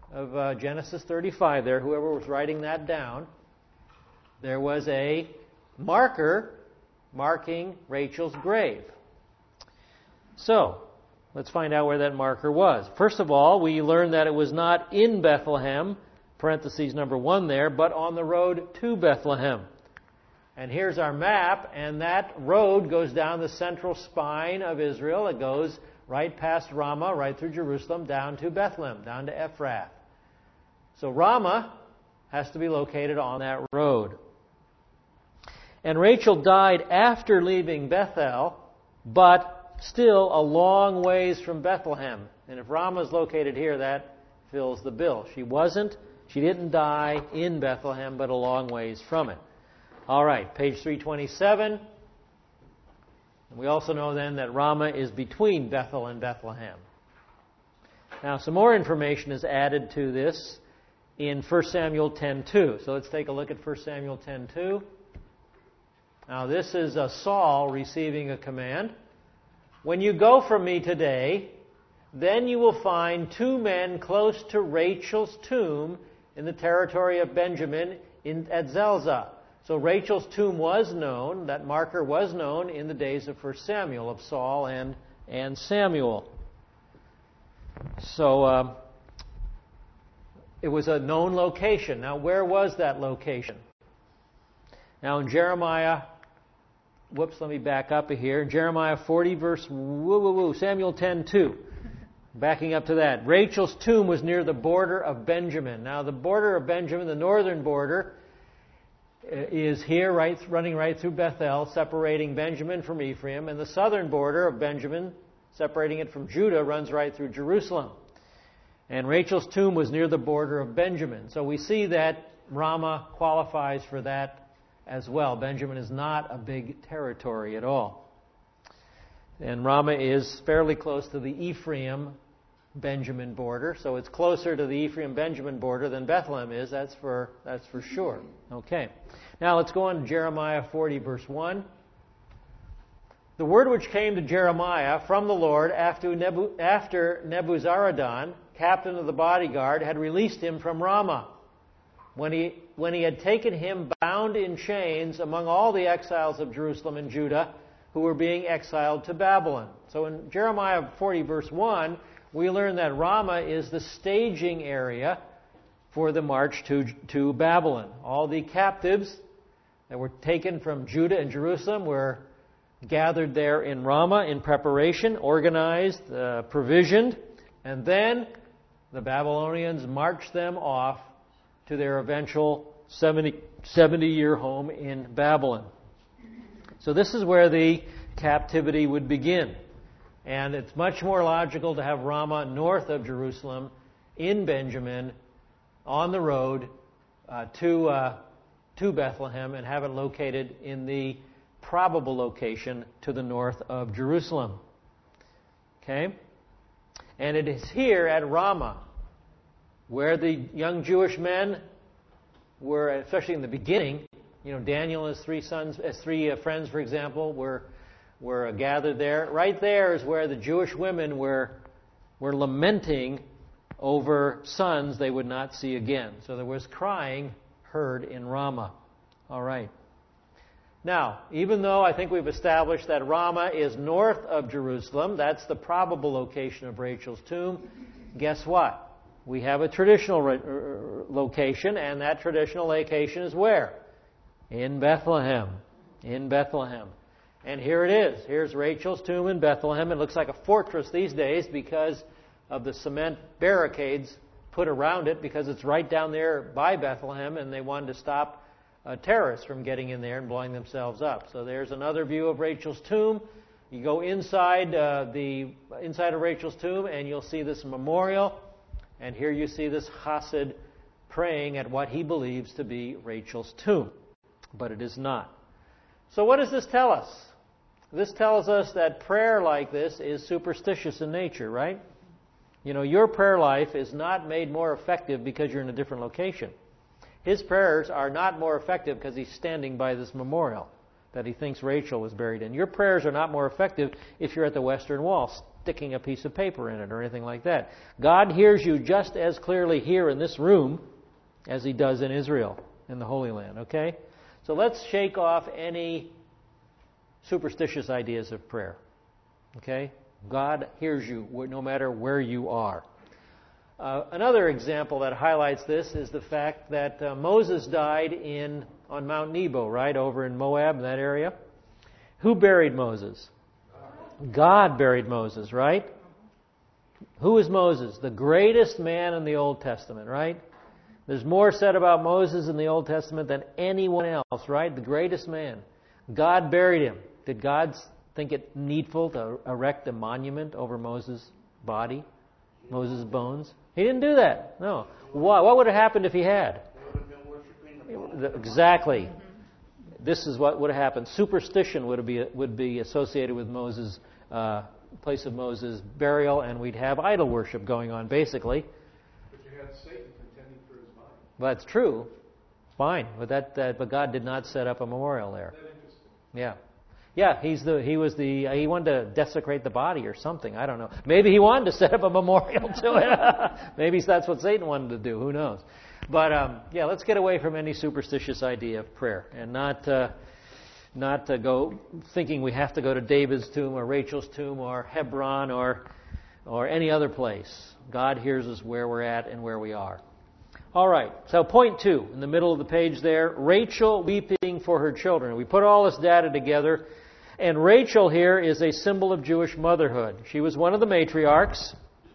[SPEAKER 1] of Genesis 35 there, whoever was writing that down, there was a marker marking Rachel's grave. So, let's find out where that marker was. First of all, we learned that it was not in Bethlehem, parentheses number 1 there, but on the road to Bethlehem. And here's our map, and that road goes down the central spine of Israel. It goes right past Ramah, right through Jerusalem, down to Bethlehem, down to Ephrath. So Ramah has to be located on that road. And Rachel died after leaving Bethel, but still a long ways from Bethlehem. And if Ramah is located here, that fills the bill. She didn't die in Bethlehem, but a long ways from it. All right, page 327. We also know then that Ramah is between Bethel and Bethlehem. Now, some more information is added to this in 1 Samuel 10:2. So let's take a look at 1 Samuel 10:2. Now, this is Saul receiving a command. "When you go from me today, then you will find 2 men close to Rachel's tomb in the territory of Benjamin at Zelzah." So Rachel's tomb was known, that marker was known in the days of 1 Samuel, of Saul and Samuel. So it was a known location. Now, where was that location? Now, in Jeremiah, let me back up here. Jeremiah 40, Samuel 10:2. Backing up to that. Rachel's tomb was near the border of Benjamin. Now, the border of Benjamin, the northern border, is here, running right through Bethel, separating Benjamin from Ephraim. And the southern border of Benjamin, separating it from Judah, runs right through Jerusalem. And Rachel's tomb was near the border of Benjamin. So we see that Ramah qualifies for that as well. Benjamin is not a big territory at all. And Ramah is fairly close to the Ephraim-Benjamin border. So it's closer to the Ephraim-Benjamin border than Bethlehem is. That's for sure. Okay. Now let's go on to Jeremiah 40, verse 1. "The word which came to Jeremiah from the Lord after Nebuzaradan, captain of the bodyguard, had released him from Ramah, when he had taken him bound in chains among all the exiles of Jerusalem and Judah who were being exiled to Babylon." So in Jeremiah 40, verse 1, we learn that Ramah is the staging area for the march to Babylon. All the captives that were taken from Judah and Jerusalem were gathered there in Ramah in preparation, organized, provisioned, and then the Babylonians marched them off to their eventual 70-year home in Babylon. So this is where the captivity would begin. And it's much more logical to have Ramah north of Jerusalem in Benjamin on the road to Bethlehem and have it located in the probable location to the north of Jerusalem. Okay? And it is here at Ramah where the young Jewish men were, especially in the beginning, Daniel and his 3 friends, for example, were gathered there. Right there is where the Jewish women were lamenting over sons they would not see again. So there was crying heard in Ramah. All right. Now, even though I think we've established that Ramah is north of Jerusalem, that's the probable location of Rachel's tomb, guess what? We have a traditional location, and that traditional location is where? In Bethlehem. In Bethlehem. And here it is. Here's Rachel's tomb in Bethlehem. It looks like a fortress these days because of the cement barricades put around it, because it's right down there by Bethlehem, and they wanted to stop terrorists from getting in there and blowing themselves up. So there's another view of Rachel's tomb. You go inside of Rachel's tomb, and you'll see this memorial. And here you see this Chassid praying at what he believes to be Rachel's tomb. But it is not. So what does this tell us? This tells us that prayer like this is superstitious in nature, right? Your prayer life is not made more effective because you're in a different location. His prayers are not more effective because he's standing by this memorial that he thinks Rachel was buried in. Your prayers are not more effective if you're at the Western Wall sticking a piece of paper in it or anything like that. God hears you just as clearly here in this room as He does in Israel, in the Holy Land, okay? So let's shake off any superstitious ideas of prayer, okay? God hears you no matter where you are. Another example that highlights this is the fact that Moses died on Mount Nebo, right, over in Moab, that area. Who buried Moses? God buried Moses, right? Who is Moses? The greatest man in the Old Testament, right? There's more said about Moses in the Old Testament than anyone else, right? The greatest man. God buried him. Did God think it needful to erect a monument over Moses' body, Moses' bones? He didn't do that. No. What would have happened if he had?
[SPEAKER 2] They would have been worshiping the
[SPEAKER 1] Exactly. This is what would have happened. Superstition would be associated with Moses' place of Moses' burial, and we'd have idol worship going on, basically.
[SPEAKER 2] But you had Satan contending for his mind.
[SPEAKER 1] That's true. Fine, but God did not set up a memorial there.
[SPEAKER 2] Isn't that interesting?
[SPEAKER 1] Yeah. Yeah, he wanted to desecrate the body or something. I don't know. Maybe he wanted to set up a memorial to it. Maybe that's what Satan wanted to do. Who knows? But let's get away from any superstitious idea of prayer and not to go thinking we have to go to David's tomb or Rachel's tomb or Hebron or any other place. God hears us where we're at and where we are. All right, so point 2, in the middle of the page there, Rachel weeping for her children. We put all this data together, and Rachel here is a symbol of Jewish motherhood. She was one of the matriarchs,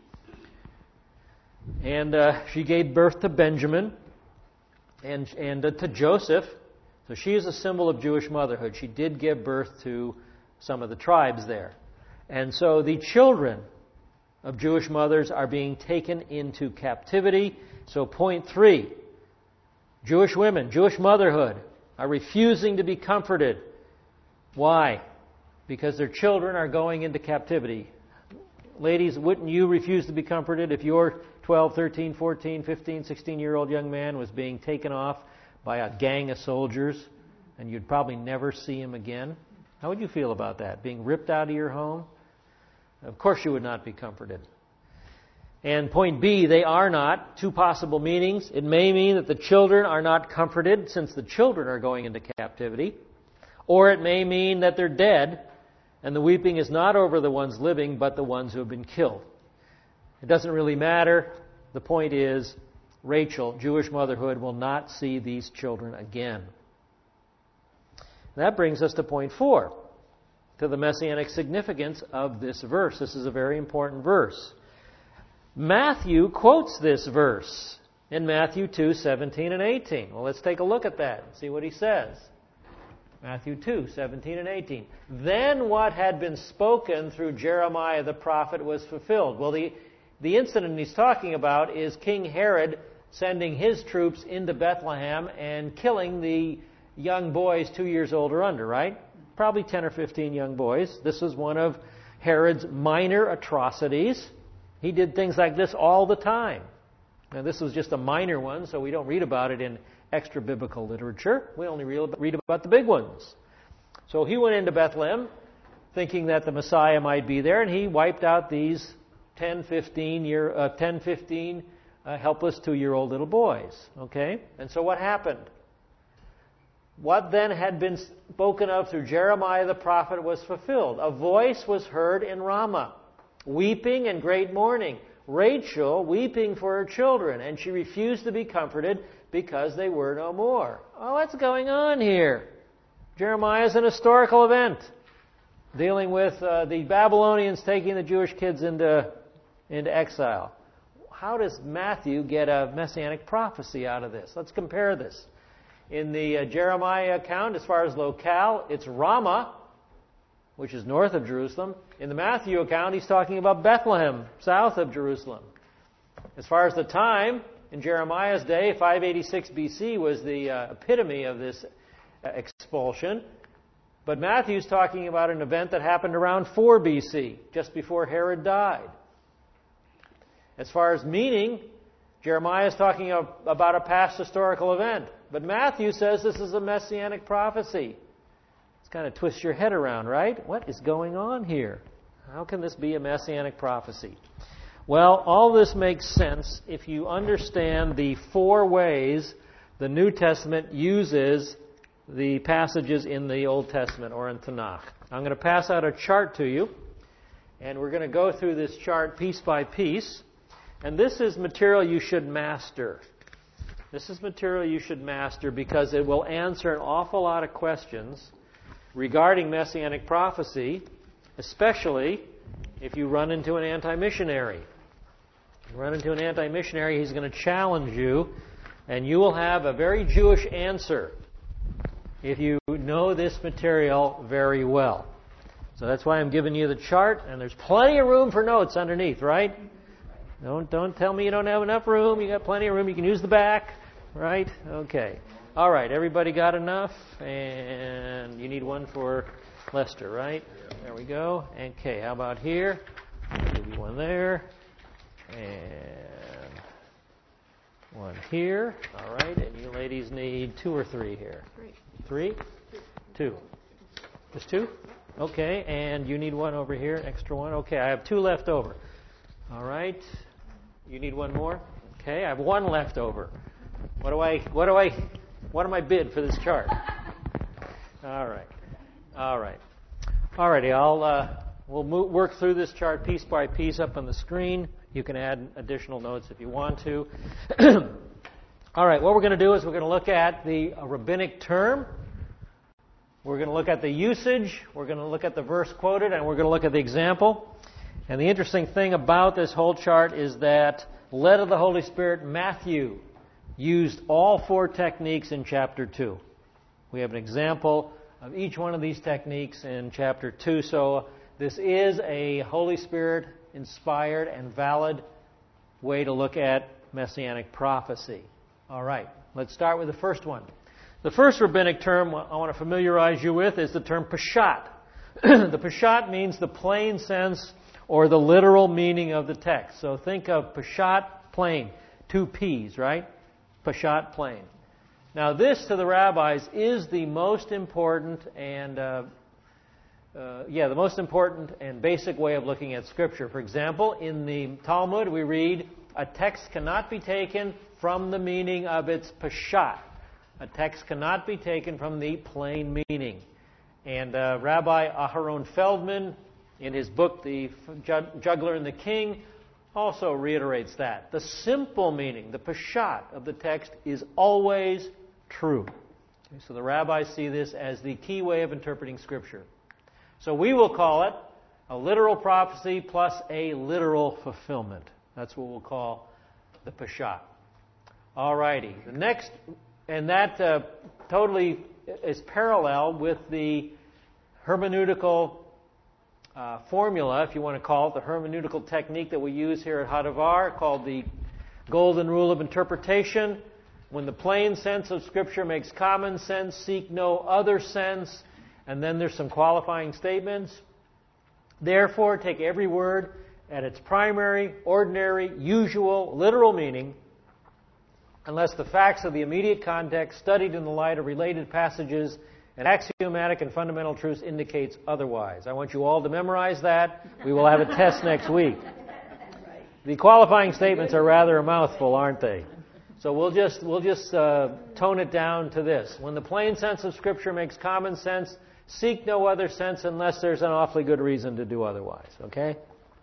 [SPEAKER 1] and she gave birth to Benjamin and to Joseph. So she is a symbol of Jewish motherhood. She did give birth to some of the tribes there. And so the children of Jewish mothers are being taken into captivity. So point 3, Jewish women, Jewish motherhood, are refusing to be comforted. Why? Because their children are going into captivity. Ladies, wouldn't you refuse to be comforted if your 12, 13, 14, 15, 16-year-old young man was being taken off by a gang of soldiers and you'd probably never see him again? How would you feel about that? Being ripped out of your home? Of course you would not be comforted. And point B, they are not. 2 possible meanings. It may mean that the children are not comforted since the children are going into captivity. Or it may mean that they're dead and the weeping is not over the ones living but the ones who have been killed. It doesn't really matter. The point is, Rachel, Jewish motherhood, will not see these children again. That brings us to point 4, to the messianic significance of this verse. This is a very important verse. Matthew quotes this verse in Matthew 2:17 and 18. Well, let's take a look at that and see what he says. Matthew 2:17 and 18. Then what had been spoken through Jeremiah the prophet was fulfilled. Well, the incident he's talking about is King Herod sending his troops into Bethlehem and killing the young boys 2 years old or under, right? Probably 10 or 15 young boys. This was one of Herod's minor atrocities. He did things like this all the time. Now, this was just a minor one, so we don't read about it in extra-biblical literature. We only read about the big ones. So he went into Bethlehem thinking that the Messiah might be there, and he wiped out these 10, 15 helpless 2-year-old little boys. Okay? And so what happened? What then had been spoken of through Jeremiah the prophet was fulfilled. A voice was heard in Ramah, weeping and great mourning. Rachel weeping for her children, and she refused to be comforted because they were no more. Oh, what's going on here? Jeremiah is an historical event dealing with the Babylonians taking the Jewish kids into exile. How does Matthew get a messianic prophecy out of this? Let's compare this. In the Jeremiah account, as far as locale, it's Ramah, which is north of Jerusalem. In the Matthew account, he's talking about Bethlehem, south of Jerusalem. As far as the time, in Jeremiah's day, 586 BC was the epitome of this expulsion. But Matthew's talking about an event that happened around 4 BC, just before Herod died. As far as meaning, Jeremiah is talking about a past historical event. But Matthew says this is a messianic prophecy. It's kind of twist your head around, right? What is going on here? How can this be a messianic prophecy? Well, all this makes sense if you understand the 4 ways the New Testament uses the passages in the Old Testament or in Tanakh. I'm going to pass out a chart to you, and we're going to go through this chart piece by piece. And this is material you should master. This is material you should master because it will answer an awful lot of questions regarding messianic prophecy, especially if you run into an anti-missionary. You run into an anti-missionary, he's going to challenge you, and you will have a very Jewish answer if you know this material very well. So that's why I'm giving you the chart, and there's plenty of room for notes underneath, right? Don't tell me you don't have enough room. You got plenty of room. You can use the back, right? Okay. All right. Everybody got enough? And you need one for Lester, right? There we go. Okay. How about here? I'll give you one there. And one here. All right. And you ladies need 2 or 3 here? 3? 2. Just 2? Okay. And you need one over here, extra one? Okay. I have 2 left over. All right. You need one more? Okay. I have 1 left over. What do I bid for this chart? All right. Alrighty. We'll work through this chart piece by piece up on the screen. You can add additional notes if you want to. All right. What we're going to do is we're going to look at the rabbinic term. We're going to look at the usage. We're going to look at the verse quoted, and we're going to look at the example. And the interesting thing about this whole chart is that, led of the Holy Spirit, Matthew used all 4 techniques in chapter 2. We have an example of each one of these techniques in chapter 2. So this is a Holy Spirit inspired and valid way to look at messianic prophecy. All right, let's start with the first one. The first rabbinic term I want to familiarize you with is the term Peshat. The Peshat means the plain sense or the literal meaning of the text. So think of Peshat, plain, 2 P's, right? Peshat, plain. Now this, to the rabbis, is the most important and the most important and basic way of looking at Scripture. For example, in the Talmud we read, a text cannot be taken from the meaning of its Peshat. A text cannot be taken from the plain meaning. And Rabbi Aharon Feldman, in his book, The Juggler and the King, also reiterates that. The simple meaning, the Peshat of the text, is always true. Okay, so the rabbis see this as the key way of interpreting Scripture. So we will call it a literal prophecy plus a literal fulfillment. That's what we'll call the Peshat. All righty. The next, and that totally is parallel with the hermeneutical formula, if you want to call it, the hermeneutical technique that we use here at Hadavar, called the Golden Rule of Interpretation. When the plain sense of Scripture makes common sense, seek no other sense. And then there's some qualifying statements. Therefore, take every word at its primary, ordinary, usual, literal meaning, unless the facts of the immediate context, studied in the light of related passages and axiomatic and fundamental truths, indicates otherwise. I want you all to memorize that. We will have a test next week. The qualifying statements are rather a mouthful, aren't they? So we'll just tone it down to this. When the plain sense of Scripture makes common sense, seek no other sense unless there's an awfully good reason to do otherwise. Okay?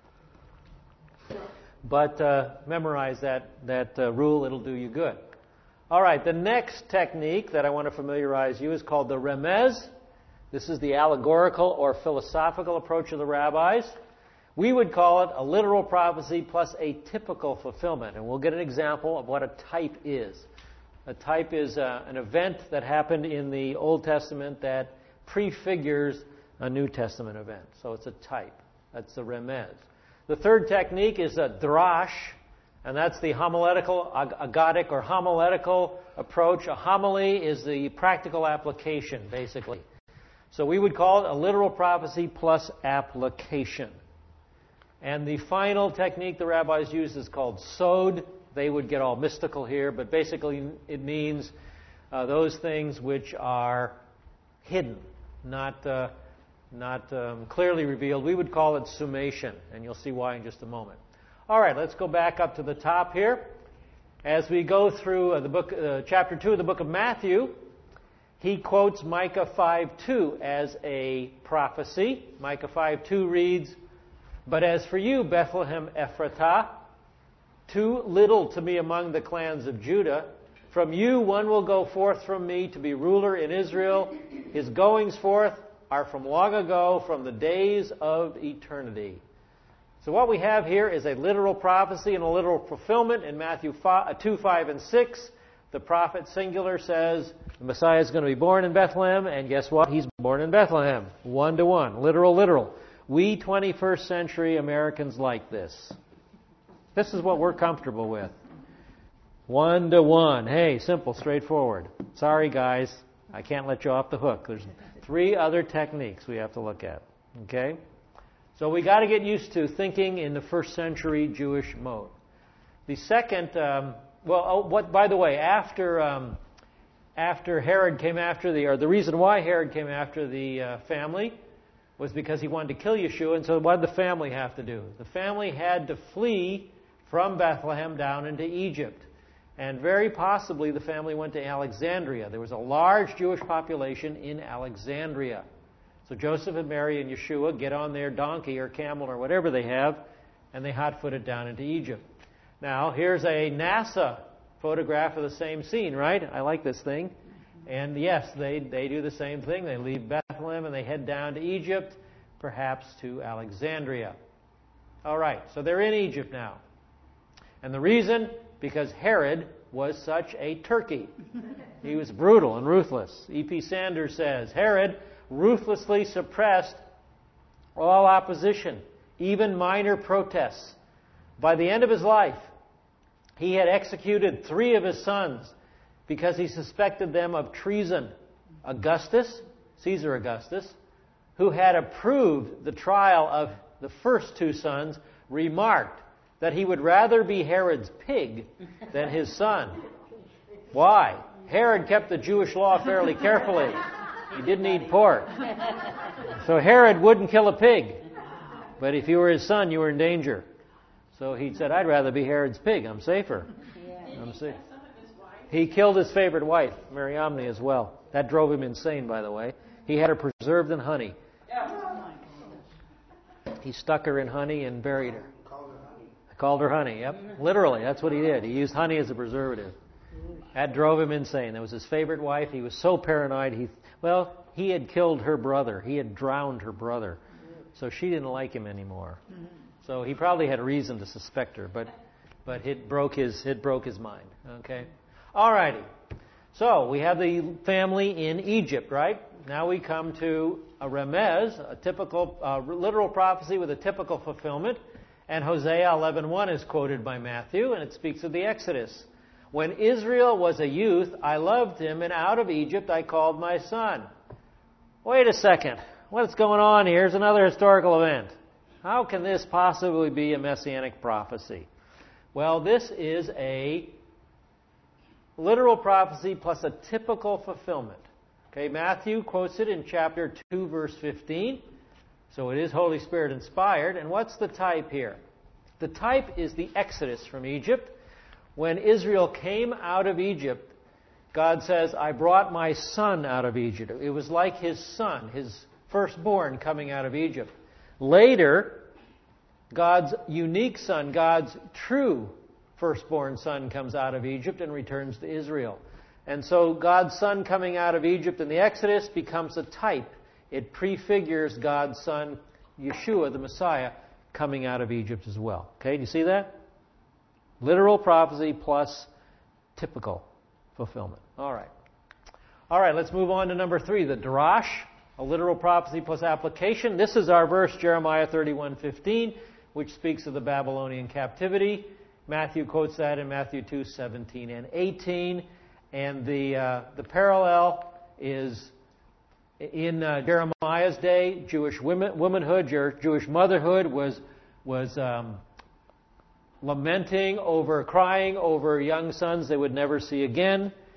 [SPEAKER 1] But memorize that rule. It'll do you good. All right, the next technique that I want to familiarize you is called the remez. This is the allegorical or philosophical approach of the rabbis. We would call it a literal prophecy plus a typical fulfillment. And we'll get an example of what a type is. A type is an event that happened in the Old Testament that prefigures a New Testament event. So it's a type. That's the remez. The third technique is a drash. And that's the homiletical, agadic, or homiletical approach. A homily is the practical application, basically. So we would call it a literal prophecy plus application. And the final technique the rabbis use is called sod. They would get all mystical here, but basically it means those things which are hidden, not clearly revealed. We would call it summation, and you'll see why in just a moment. All right, let's go back up to the top here. As we go through chapter 2 of the book of Matthew, he quotes Micah 5:2 as a prophecy. Micah 5:2 reads, "But as for you, Bethlehem Ephratah, too little to be among the clans of Judah, from you one will go forth from me to be ruler in Israel. His goings forth are from long ago, from the days of eternity." So what we have here is a literal prophecy and a literal fulfillment in Matthew 2, 5, and 6. The prophet singular says the Messiah is going to be born in Bethlehem, and guess what? He's born in Bethlehem. 1-to-1. Literal. We 21st century Americans like this. This is what we're comfortable with. 1-to-1. Hey, simple, straightforward. Sorry, guys. I can't let you off the hook. There's 3 other techniques we have to look at. Okay? So we got to get used to thinking in the first century Jewish mode. The second, by the way, after Herod came after the reason why Herod came after the family was because he wanted to kill Yeshua, and so what did the family have to do? The family had to flee from Bethlehem down into Egypt. And very possibly the family went to Alexandria. There was a large Jewish population in Alexandria. So Joseph and Mary and Yeshua get on their donkey or camel or whatever they have, and they hot-footed down into Egypt. Now, here's a NASA photograph of the same scene, right? I like this thing. And yes, they do the same thing. They leave Bethlehem and they head down to Egypt, perhaps to Alexandria. All right, so they're in Egypt now. And the reason? Because Herod was such a turkey. He was brutal and ruthless. E.P. Sanders says, Herod ruthlessly suppressed all opposition, even minor protests. By the end of his life, he had executed 3 of his sons because he suspected them of treason. Augustus, Caesar Augustus, who had approved the trial of the first 2 sons, remarked that he would rather be Herod's pig than his son. Why? Herod kept the Jewish law fairly carefully. He didn't eat pork. So Herod wouldn't kill a pig. But if you were his son, you were in danger. So he said, I'd rather be Herod's pig. I'm safer. I'm safe. He killed his favorite wife, Mariamne, as well. That drove him insane, by the way. He had her preserved in honey. He stuck her in honey and buried her. Called her honey, yep. Literally, that's what he did. He used honey as a preservative. That drove him insane. That was his favorite wife. He was so paranoid. He had killed her brother. He had drowned her brother. So she didn't like him anymore. So he probably had reason to suspect her, but it broke his mind. Okay? All righty. So we have the family in Egypt, right? Now we come to a remez, a typical literal prophecy with a typical fulfillment. And Hosea 11:1 is quoted by Matthew, and it speaks of the Exodus. When Israel was a youth, I loved him, and out of Egypt I called my son. Wait a second. What's going on here? Here's another historical event. How can this possibly be a messianic prophecy? Well, this is a literal prophecy plus a typical fulfillment. Okay, Matthew quotes it in chapter 2, verse 15. So it is Holy Spirit inspired. And what's the type here? The type is the Exodus from Egypt. When Israel came out of Egypt, God says, I brought my son out of Egypt. It was like his son, his firstborn, coming out of Egypt. Later, God's unique son, God's true firstborn son, comes out of Egypt and returns to Israel. And so God's son coming out of Egypt in the Exodus becomes a type. It prefigures God's son, Yeshua, the Messiah, coming out of Egypt as well. Okay, do you see that? Literal prophecy plus typical fulfillment. All right, let's move on to number 3, the Darash, a literal prophecy plus application. This is our verse, Jeremiah 31:15, which speaks of the Babylonian captivity. Matthew quotes that in Matthew 2:17 and 18. And the parallel is in Jeremiah's day, Jewish womanhood, Jewish motherhood was lamenting over, crying over young sons they would never see again.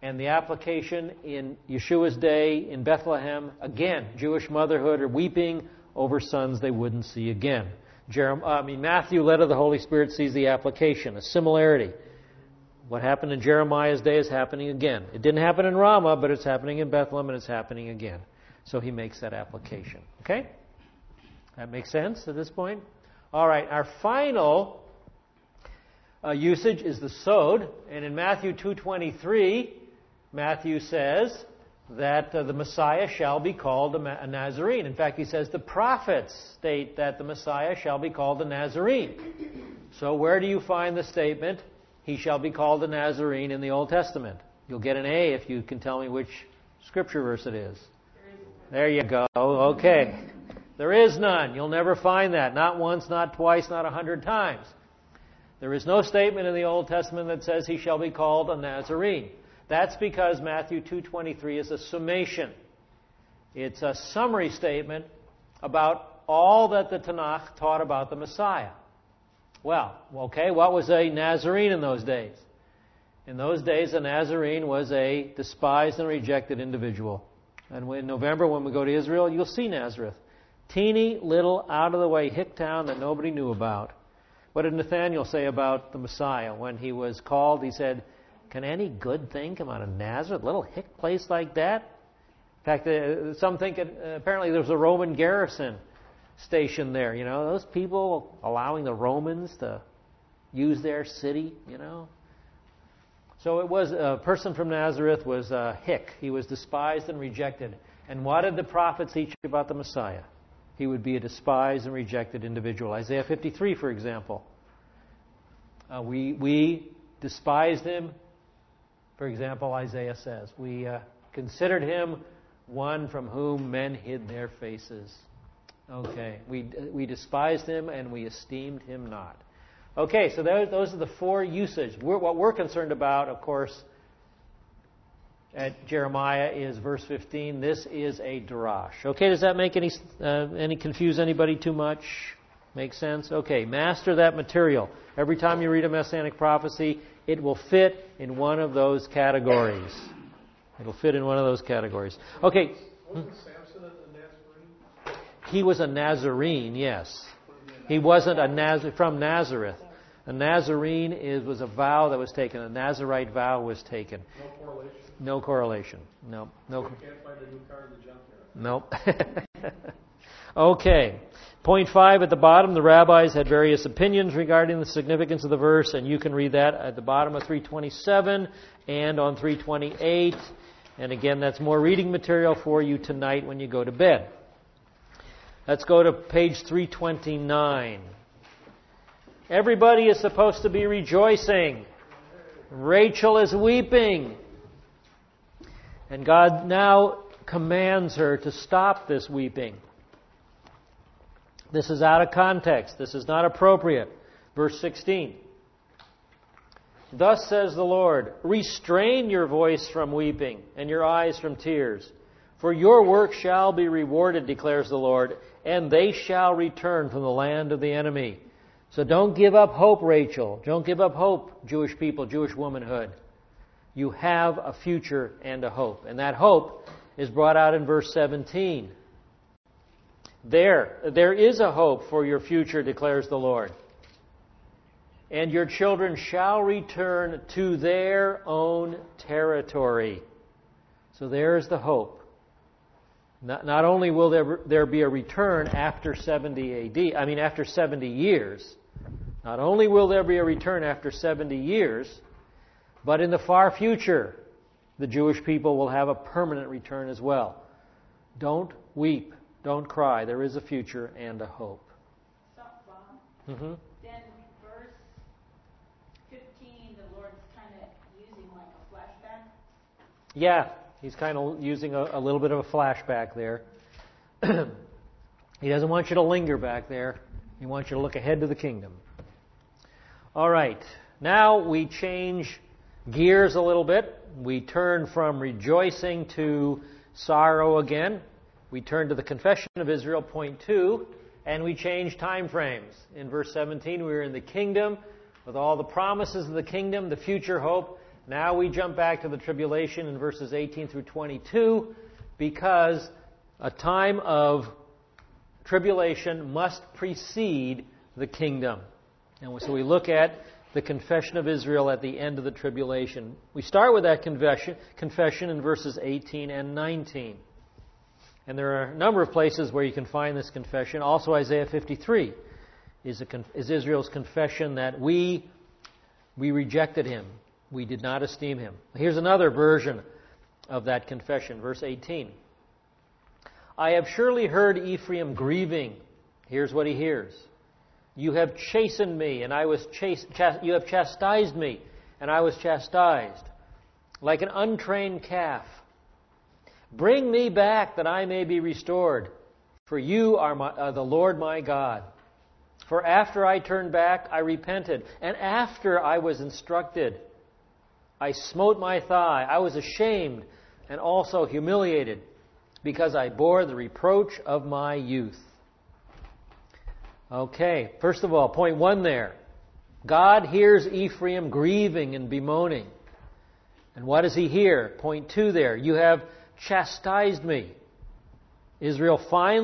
[SPEAKER 1] And the application in Yeshua's day in Bethlehem, again, Jewish motherhood are weeping over sons they wouldn't see again. Matthew, led of the Holy Spirit, sees the application, a similarity. What happened in Jeremiah's day is happening again. It didn't happen in Ramah, but it's happening in Bethlehem, and it's happening again. So he makes that application. Okay? That makes sense at this point? All right, our final usage is the sod. And in Matthew 2:23, Matthew says that the Messiah shall be called a Nazarene. In fact, he says the prophets state that the Messiah shall be called a Nazarene. So where do you find the statement, he shall be called a Nazarene in the Old Testament? You'll get an A if you can tell me which scripture verse it is. There you go. Okay. There is none. You'll never find that. Not once, not twice, not 100 times. There is no statement in the Old Testament that says he shall be called a Nazarene. That's because Matthew 2:23 is a summation. It's a summary statement about all that the Tanakh taught about the Messiah. Well, okay, what was a Nazarene in those days? In those days, a Nazarene was a despised and rejected individual. And in November, when we go to Israel, you'll see Nazareth. Teeny, little, out-of-the-way hick town that nobody knew about. What did Nathanael say about the Messiah? When he was called, he said, can any good thing come out of Nazareth? A little hick place like that? In fact, some think apparently there was a Roman garrison station there. You know, those people allowing the Romans to use their city, you know. So it was a person from Nazareth was a hick. He was despised and rejected. And what did the prophets teach about the Messiah? He would be a despised and rejected individual. Isaiah 53, for example. We despised him. For example, Isaiah says, we considered him one from whom men hid their faces. Okay, we despised him and we esteemed him not. Okay, so those are the four usages. What we're concerned about, of course, at Jeremiah is verse 15. This is a darash. Okay, does that make any confuse anybody too much? Make sense? Okay, master that material. Every time you read a messianic prophecy, it will fit in one of those categories. It'll fit in one of those categories. Okay.
[SPEAKER 2] Wasn't Samson a Nazarene?
[SPEAKER 1] He was a Nazarene, yes. He wasn't from Nazareth. A Nazarene was a vow that was taken. A Nazarite vow was taken.
[SPEAKER 2] No correlation?
[SPEAKER 1] No correlation. No.
[SPEAKER 2] You can't find a new car in the junkyard?
[SPEAKER 1] Nope. Okay. Point 5 at the bottom, the rabbis had various opinions regarding the significance of the verse, and you can read that at the bottom of 327 and on 328. And again, that's more reading material for you tonight when you go to bed. Let's go to page 329. Everybody is supposed to be rejoicing. Rachel is weeping. And God now commands her to stop this weeping. This is out of context. This is not appropriate. Verse 16. Thus says the Lord, restrain your voice from weeping and your eyes from tears. For your work shall be rewarded, declares the Lord, and they shall return from the land of the enemy. So don't give up hope, Rachel. Don't give up hope, Jewish people, Jewish womanhood. You have a future and a hope. And that hope is brought out in verse 17. There is a hope for your future, declares the Lord. And your children shall return to their own territory. So there's the hope. Not only will there be a return after 70 AD, after 70 years. Not only will there be a return after 70 years, but in the far future, the Jewish people will have a permanent return as well. Don't weep. Don't cry. There is a future and a hope.
[SPEAKER 5] So, Bob,
[SPEAKER 1] Mm-hmm.
[SPEAKER 5] then verse 15, the Lord's kind of using like a flashback.
[SPEAKER 1] Yeah, he's kind of using a little bit of a flashback there. He doesn't want you to linger back there. He wants you to look ahead to the kingdom. All right. Now we change gears a little bit. We turn from rejoicing to sorrow again. We turn to the confession of Israel, point 2, and we change time frames. In verse 17, we were in the kingdom with all the promises of the kingdom, the future hope. Now we jump back to the tribulation in verses 18 through 22 because a time of tribulation must precede the kingdom. And so we look at the confession of Israel at the end of the tribulation. We start with that confession in verses 18 and 19. And there are a number of places where you can find this confession. Also Isaiah 53 is Israel's confession that we rejected him. We did not esteem him. Here's another version of that confession, verse 18. I have surely heard Ephraim grieving. Here's what he hears. You have chastened me, and I was you have chastised me, and I was chastised, like an untrained calf. Bring me back that I may be restored, for you are the Lord my God. For after I turned back, I repented, and after I was instructed, I smote my thigh. I was ashamed and also humiliated, because I bore the reproach of my youth. Okay, first of all, point 1 there. God hears Ephraim grieving and bemoaning. And what does he hear? Point 2 there. You have chastised me. Israel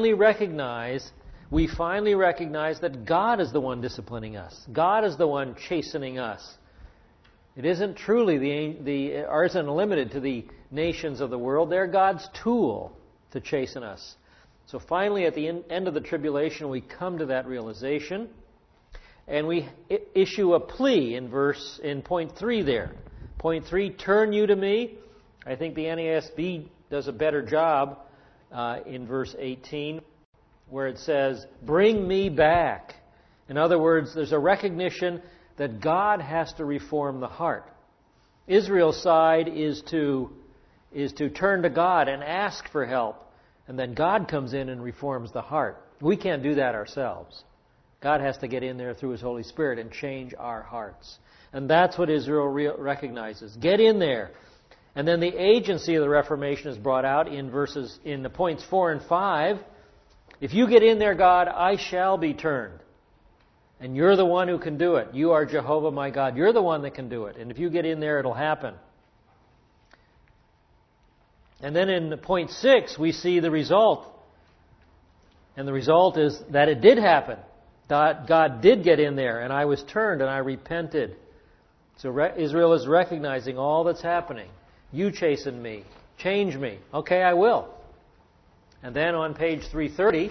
[SPEAKER 1] we finally recognize that God is the one disciplining us. God is the one chastening us. It isn't truly or isn't limited to the nations of the world. They're God's tool to chasten us. So finally, at the end of the tribulation, we come to that realization, and we issue a plea in point 3 there. Point 3, turn you to me. I think the NASB does a better job in verse 18, where it says, bring me back. In other words, there's a recognition that God has to reform the heart. Israel's side is to turn to God and ask for help. And then God comes in and reforms the heart. We can't do that ourselves. God has to get in there through His Holy Spirit and change our hearts. And that's what Israel recognizes. Get in there. And then the agency of the Reformation is brought out in the points 4 and 5. If you get in there, God, I shall be turned. And you're the one who can do it. You are Jehovah my God. You're the one that can do it. And if you get in there, it'll happen. And then in point 6, we see the result. And the result is that it did happen. God did get in there, and I was turned, and I repented. So Israel is recognizing all that's happening. You chasten me. Change me. Okay, I will. And then on page 330,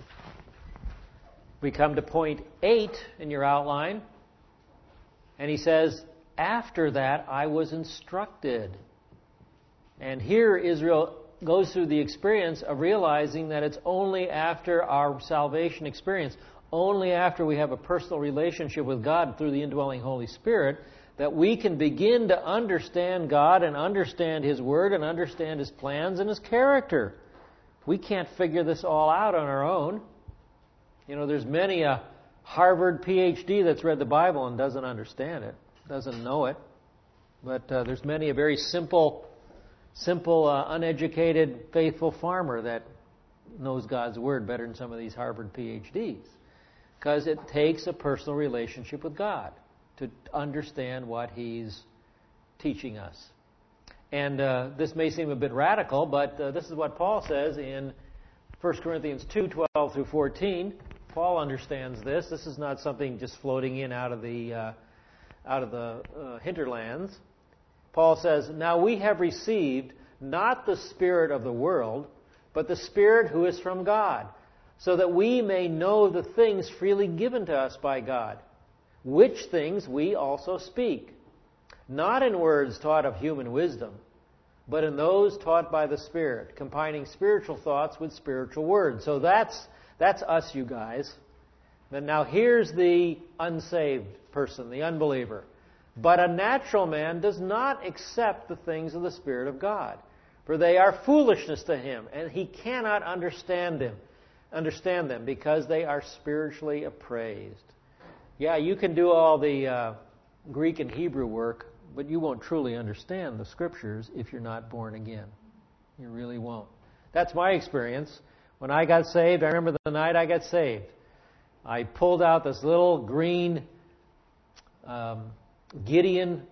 [SPEAKER 1] we come to point 8 in your outline. And he says, after that I was instructed. And here Israel goes through the experience of realizing that it's only after our salvation experience, only after we have a personal relationship with God through the indwelling Holy Spirit, that we can begin to understand God and understand His Word and understand His plans and His character. We can't figure this all out on our own. You know, there's many a Harvard PhD that's read the Bible and doesn't understand it, doesn't know it. But there's many a very simple, uneducated, faithful farmer that knows God's Word better than some of these Harvard PhDs. Because it takes a personal relationship with God to understand what He's teaching us. And this may seem a bit radical, but this is what Paul says in 1 Corinthians 2:12 through 14. Paul understands this. This is not something just floating in out of the hinterlands. Paul says, now we have received not the spirit of the world, but the Spirit who is from God, so that we may know the things freely given to us by God, which things we also speak, not in words taught of human wisdom, but in those taught by the Spirit, combining spiritual thoughts with spiritual words. So that's us, you guys. But now here's the unsaved person, the unbeliever. But a natural man does not accept the things of the Spirit of God, for they are foolishness to him, and he cannot understand them because they are spiritually appraised. Yeah, you can do all the Greek and Hebrew work, but you won't truly understand the Scriptures if you're not born again. You really won't. That's my experience. When I got saved, I remember the night I got saved. I pulled out this little green Gideon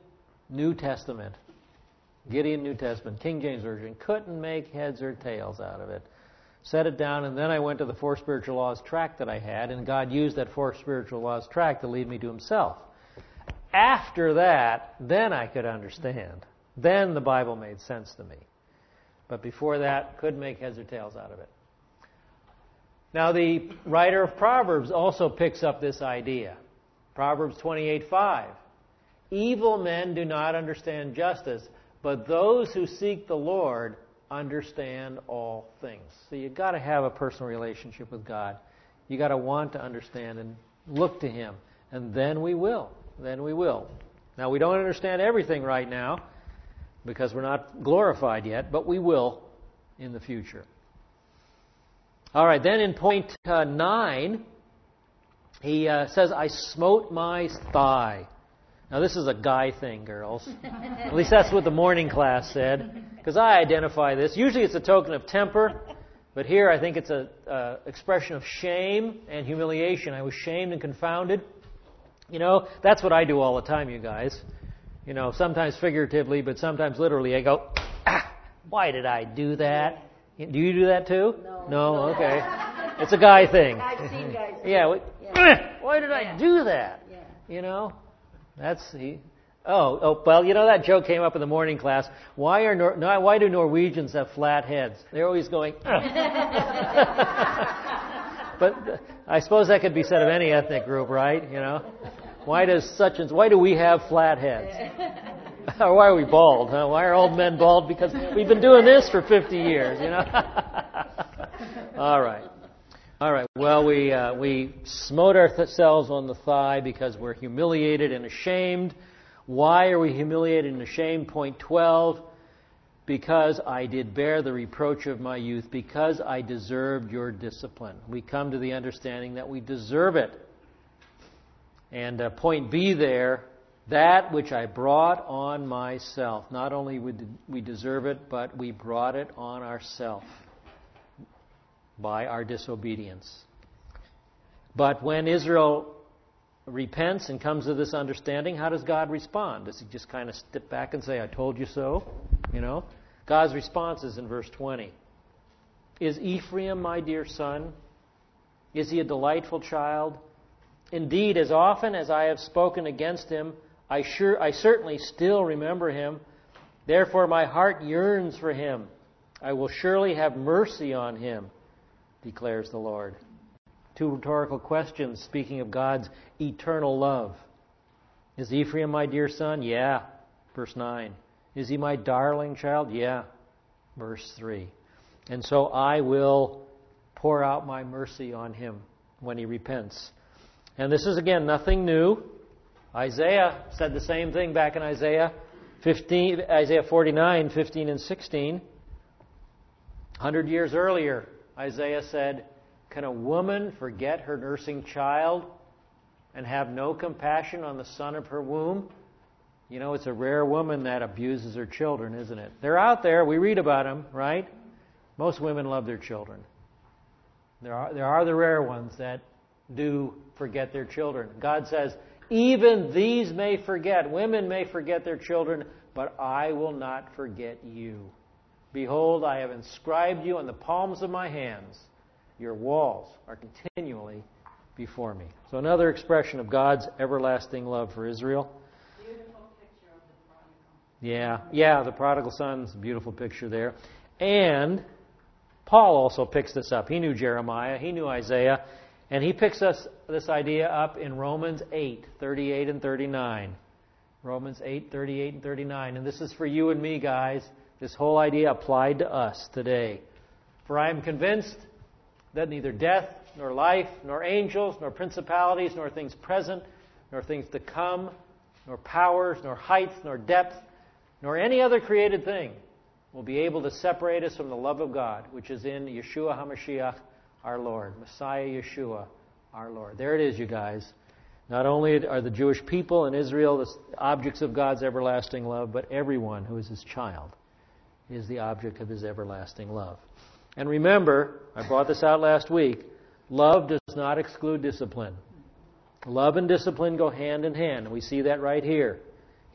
[SPEAKER 1] New Testament. Gideon, New Testament. King James Version. Couldn't make heads or tails out of it. Set it down, and then I went to the Four Spiritual Laws tract that I had, and God used that Four Spiritual Laws tract to lead me to Himself. After that, then I could understand. Then the Bible made sense to me. But before that, couldn't make heads or tails out of it. Now, the writer of Proverbs also picks up this idea. Proverbs 28:5. Evil men do not understand justice, but those who seek the Lord understand all things. So you've got to have a personal relationship with God. You've got to want to understand and look to Him. And then we will. Then we will. Now, we don't understand everything right now because we're not glorified yet, but we will in the future. All right, then in point 9, he says, I smote my thigh. Now, this is a guy thing, girls. At least that's what the morning class said, because I identify this. Usually it's a token of temper, but here I think it's an expression of shame and humiliation. I was shamed and confounded. You know, that's what I do all the time, you guys. You know, sometimes figuratively, but sometimes literally. I go, why did I do that? Do you do that too? No? Okay. It's a guy thing.
[SPEAKER 4] I've seen guys.
[SPEAKER 1] Yeah. Why did I do that?
[SPEAKER 4] Yeah.
[SPEAKER 1] You know? That's the... Oh, well, you know that joke came up in the morning class. Why do Norwegians have flat heads? They're always going... But I suppose that could be said of any ethnic group, right? You know? Why do we have flat heads? Or why are we bald? Huh? Why are old men bald? Because we've been doing this for 50 years, you know? All right. Well, we smote ourselves on the thigh because we're humiliated and ashamed. Why are we humiliated and ashamed? Point 12. Because I did bear the reproach of my youth, because I deserved your discipline. We come to the understanding that we deserve it. And point B there, that which I brought on myself. Not only did we deserve it, but we brought it on ourselves by our disobedience. But when Israel repents and comes to this understanding, how does God respond? Does He just kind of step back and say, I told you so? You know? God's response is in verse 20. Is Ephraim my dear son? Is he a delightful child? Indeed, as often as I have spoken against him, I certainly still remember him. Therefore my heart yearns for him. I will surely have mercy on him, declares the Lord. Two rhetorical questions speaking of God's eternal love. Is Ephraim my dear son? Yeah. Verse 9. Is he my darling child? Yeah. Verse 3. And so I will pour out my mercy on him when he repents. And this is, again, nothing new. Isaiah said the same thing back in Isaiah 49, 15 and 16. 100 years earlier, Isaiah said, can a woman forget her nursing child and have no compassion on the son of her womb? You know, it's a rare woman that abuses her children, isn't it? They're out there. We read about them, right? Most women love their children. There are the rare ones that do forget their children. God says, even these may forget. Women may forget their children, but I will not forget you. Behold, I have inscribed you on the palms of my hands. Your walls are continually before me. So another expression of God's everlasting love for Israel.
[SPEAKER 5] Beautiful picture of the prodigal.
[SPEAKER 1] Yeah, the prodigal son's a beautiful picture there. And Paul also picks this up. He knew Jeremiah, he knew Isaiah, and he picks this idea up in Romans 8:38 and 39. Romans 8:38 and 39. And this is for you and me, guys. This whole idea applied to us today. For I am convinced that neither death, nor life, nor angels, nor principalities, nor things present, nor things to come, nor powers, nor height, nor depth, nor any other created thing will be able to separate us from the love of God, which is in Yeshua HaMashiach, our Lord. Messiah Yeshua, our Lord. There it is, you guys. Not only are the Jewish people in Israel the objects of God's everlasting love, but everyone who is His child is the object of His everlasting love. And remember, I brought this out last week, love does not exclude discipline. Love and discipline go hand in hand, and we see that right here.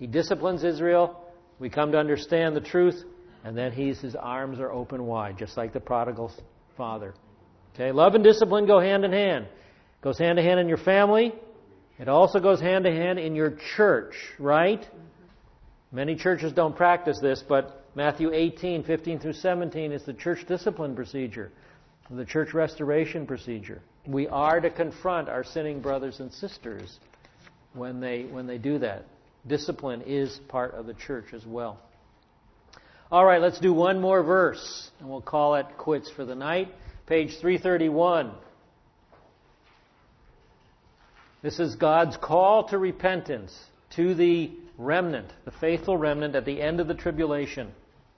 [SPEAKER 1] He disciplines Israel. We come to understand the truth, and then his arms are open wide, just like the prodigal father. Okay, love and discipline go hand in hand. It goes hand in hand in your family. It also goes hand in hand in your church, right? Many churches don't practice this, but Matthew 18, 15 through 17 is the church discipline procedure, the church restoration procedure. We are to confront our sinning brothers and sisters when they do that. Discipline is part of the church as well. All right, let's do one more verse, and we'll call it quits for the night. Page 331. This is God's call to repentance to the remnant, the faithful remnant at the end of the tribulation.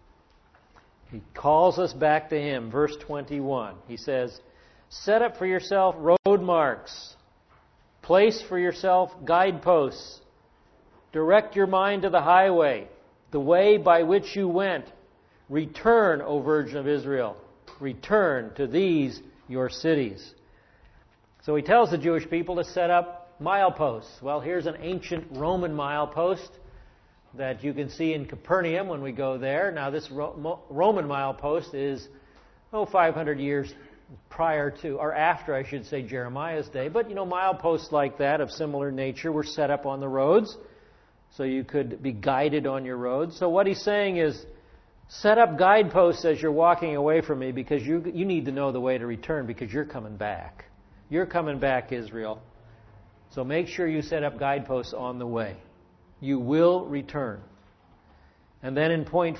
[SPEAKER 1] He calls us back to Him. Verse 21. He says, "Set up for yourself road marks. Place for yourself guideposts. Direct your mind to the highway, the way by which you went. Return, O Virgin of Israel. Return to these your cities." So he tells the Jewish people to set up mileposts. Well, here's an ancient Roman milepost that you can see in Capernaum when we go there. Now, this Roman milepost is, 500 years prior to, or after, I should say, Jeremiah's day. But, mileposts like that of similar nature were set up on the roads so you could be guided on your roads. So what he's saying is, set up guideposts as you're walking away from me, because you need to know the way to return, because you're coming back. You're coming back, Israel. So make sure you set up guideposts on the way. You will return. And then in point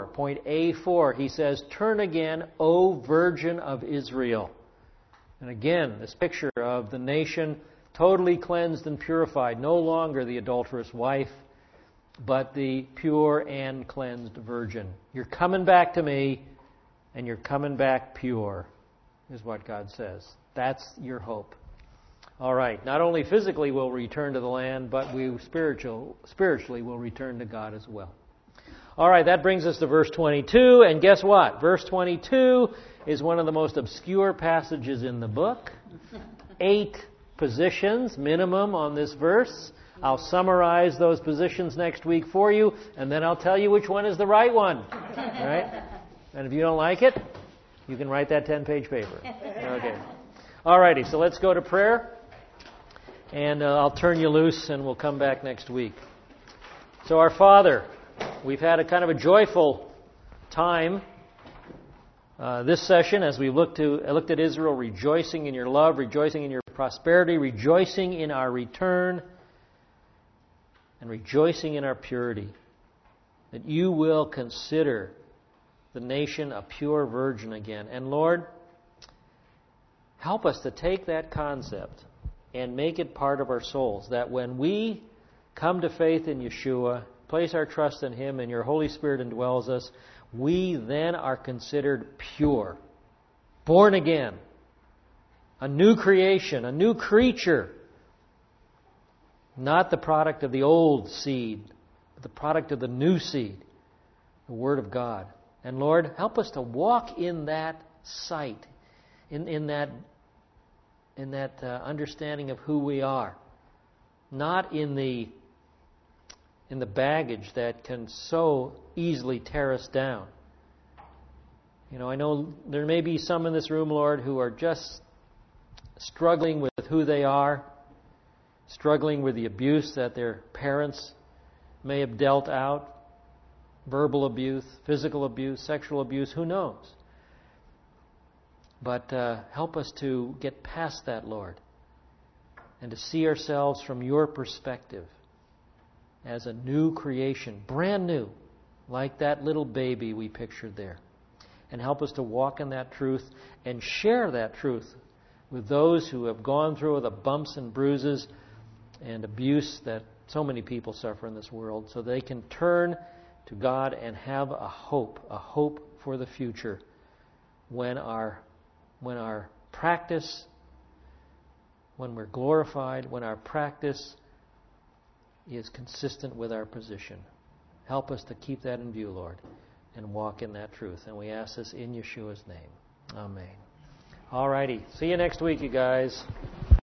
[SPEAKER 1] A4, he says, "Turn again, O Virgin of Israel." And again, this picture of the nation totally cleansed and purified, no longer the adulterous wife, but the pure and cleansed virgin. You're coming back to me, and you're coming back pure, is what God says. That's your hope. All right, not only physically will we return to the land, but we spiritually will return to God as well. All right, that brings us to verse 22, and guess what? Verse 22 is one of the most obscure passages in the book. 8 positions minimum on this verse. I'll summarize those positions next week for you, and then I'll tell you which one is the right one. All right? And if you don't like it, you can write that 10-page paper. Okay. All righty, so let's go to prayer, and I'll turn you loose, and we'll come back next week. So our Father, we've had a kind of a joyful time this session as we looked at Israel, rejoicing in your love, rejoicing in your prosperity, rejoicing in our return, and rejoicing in our purity. That you will consider the nation a pure virgin again. And Lord, help us to take that concept and make it part of our souls. That when we come to faith in Yeshua, place our trust in Him, and your Holy Spirit indwells us, we then are considered pure, born again, a new creation, a new creature, not the product of the old seed, but the product of the new seed, the Word of God. And Lord, help us to walk in that sight, in that understanding of who we are, not in the baggage that can so easily tear us down. I know there may be some in this room, Lord, who are just struggling with who they are, struggling with the abuse that their parents may have dealt out, verbal abuse, physical abuse, sexual abuse, who knows? But help us to get past that, Lord, and to see ourselves from your perspective as a new creation, brand new, like that little baby we pictured there. And help us to walk in that truth and share that truth with those who have gone through the bumps and bruises and abuse that so many people suffer in this world, so they can turn to God and have a hope for the future when our practice, when we're glorified, when our practice is consistent with our position. Help us to keep that in view, Lord, and walk in that truth. And we ask this in Yeshua's name. Amen. All righty. See you next week, you guys.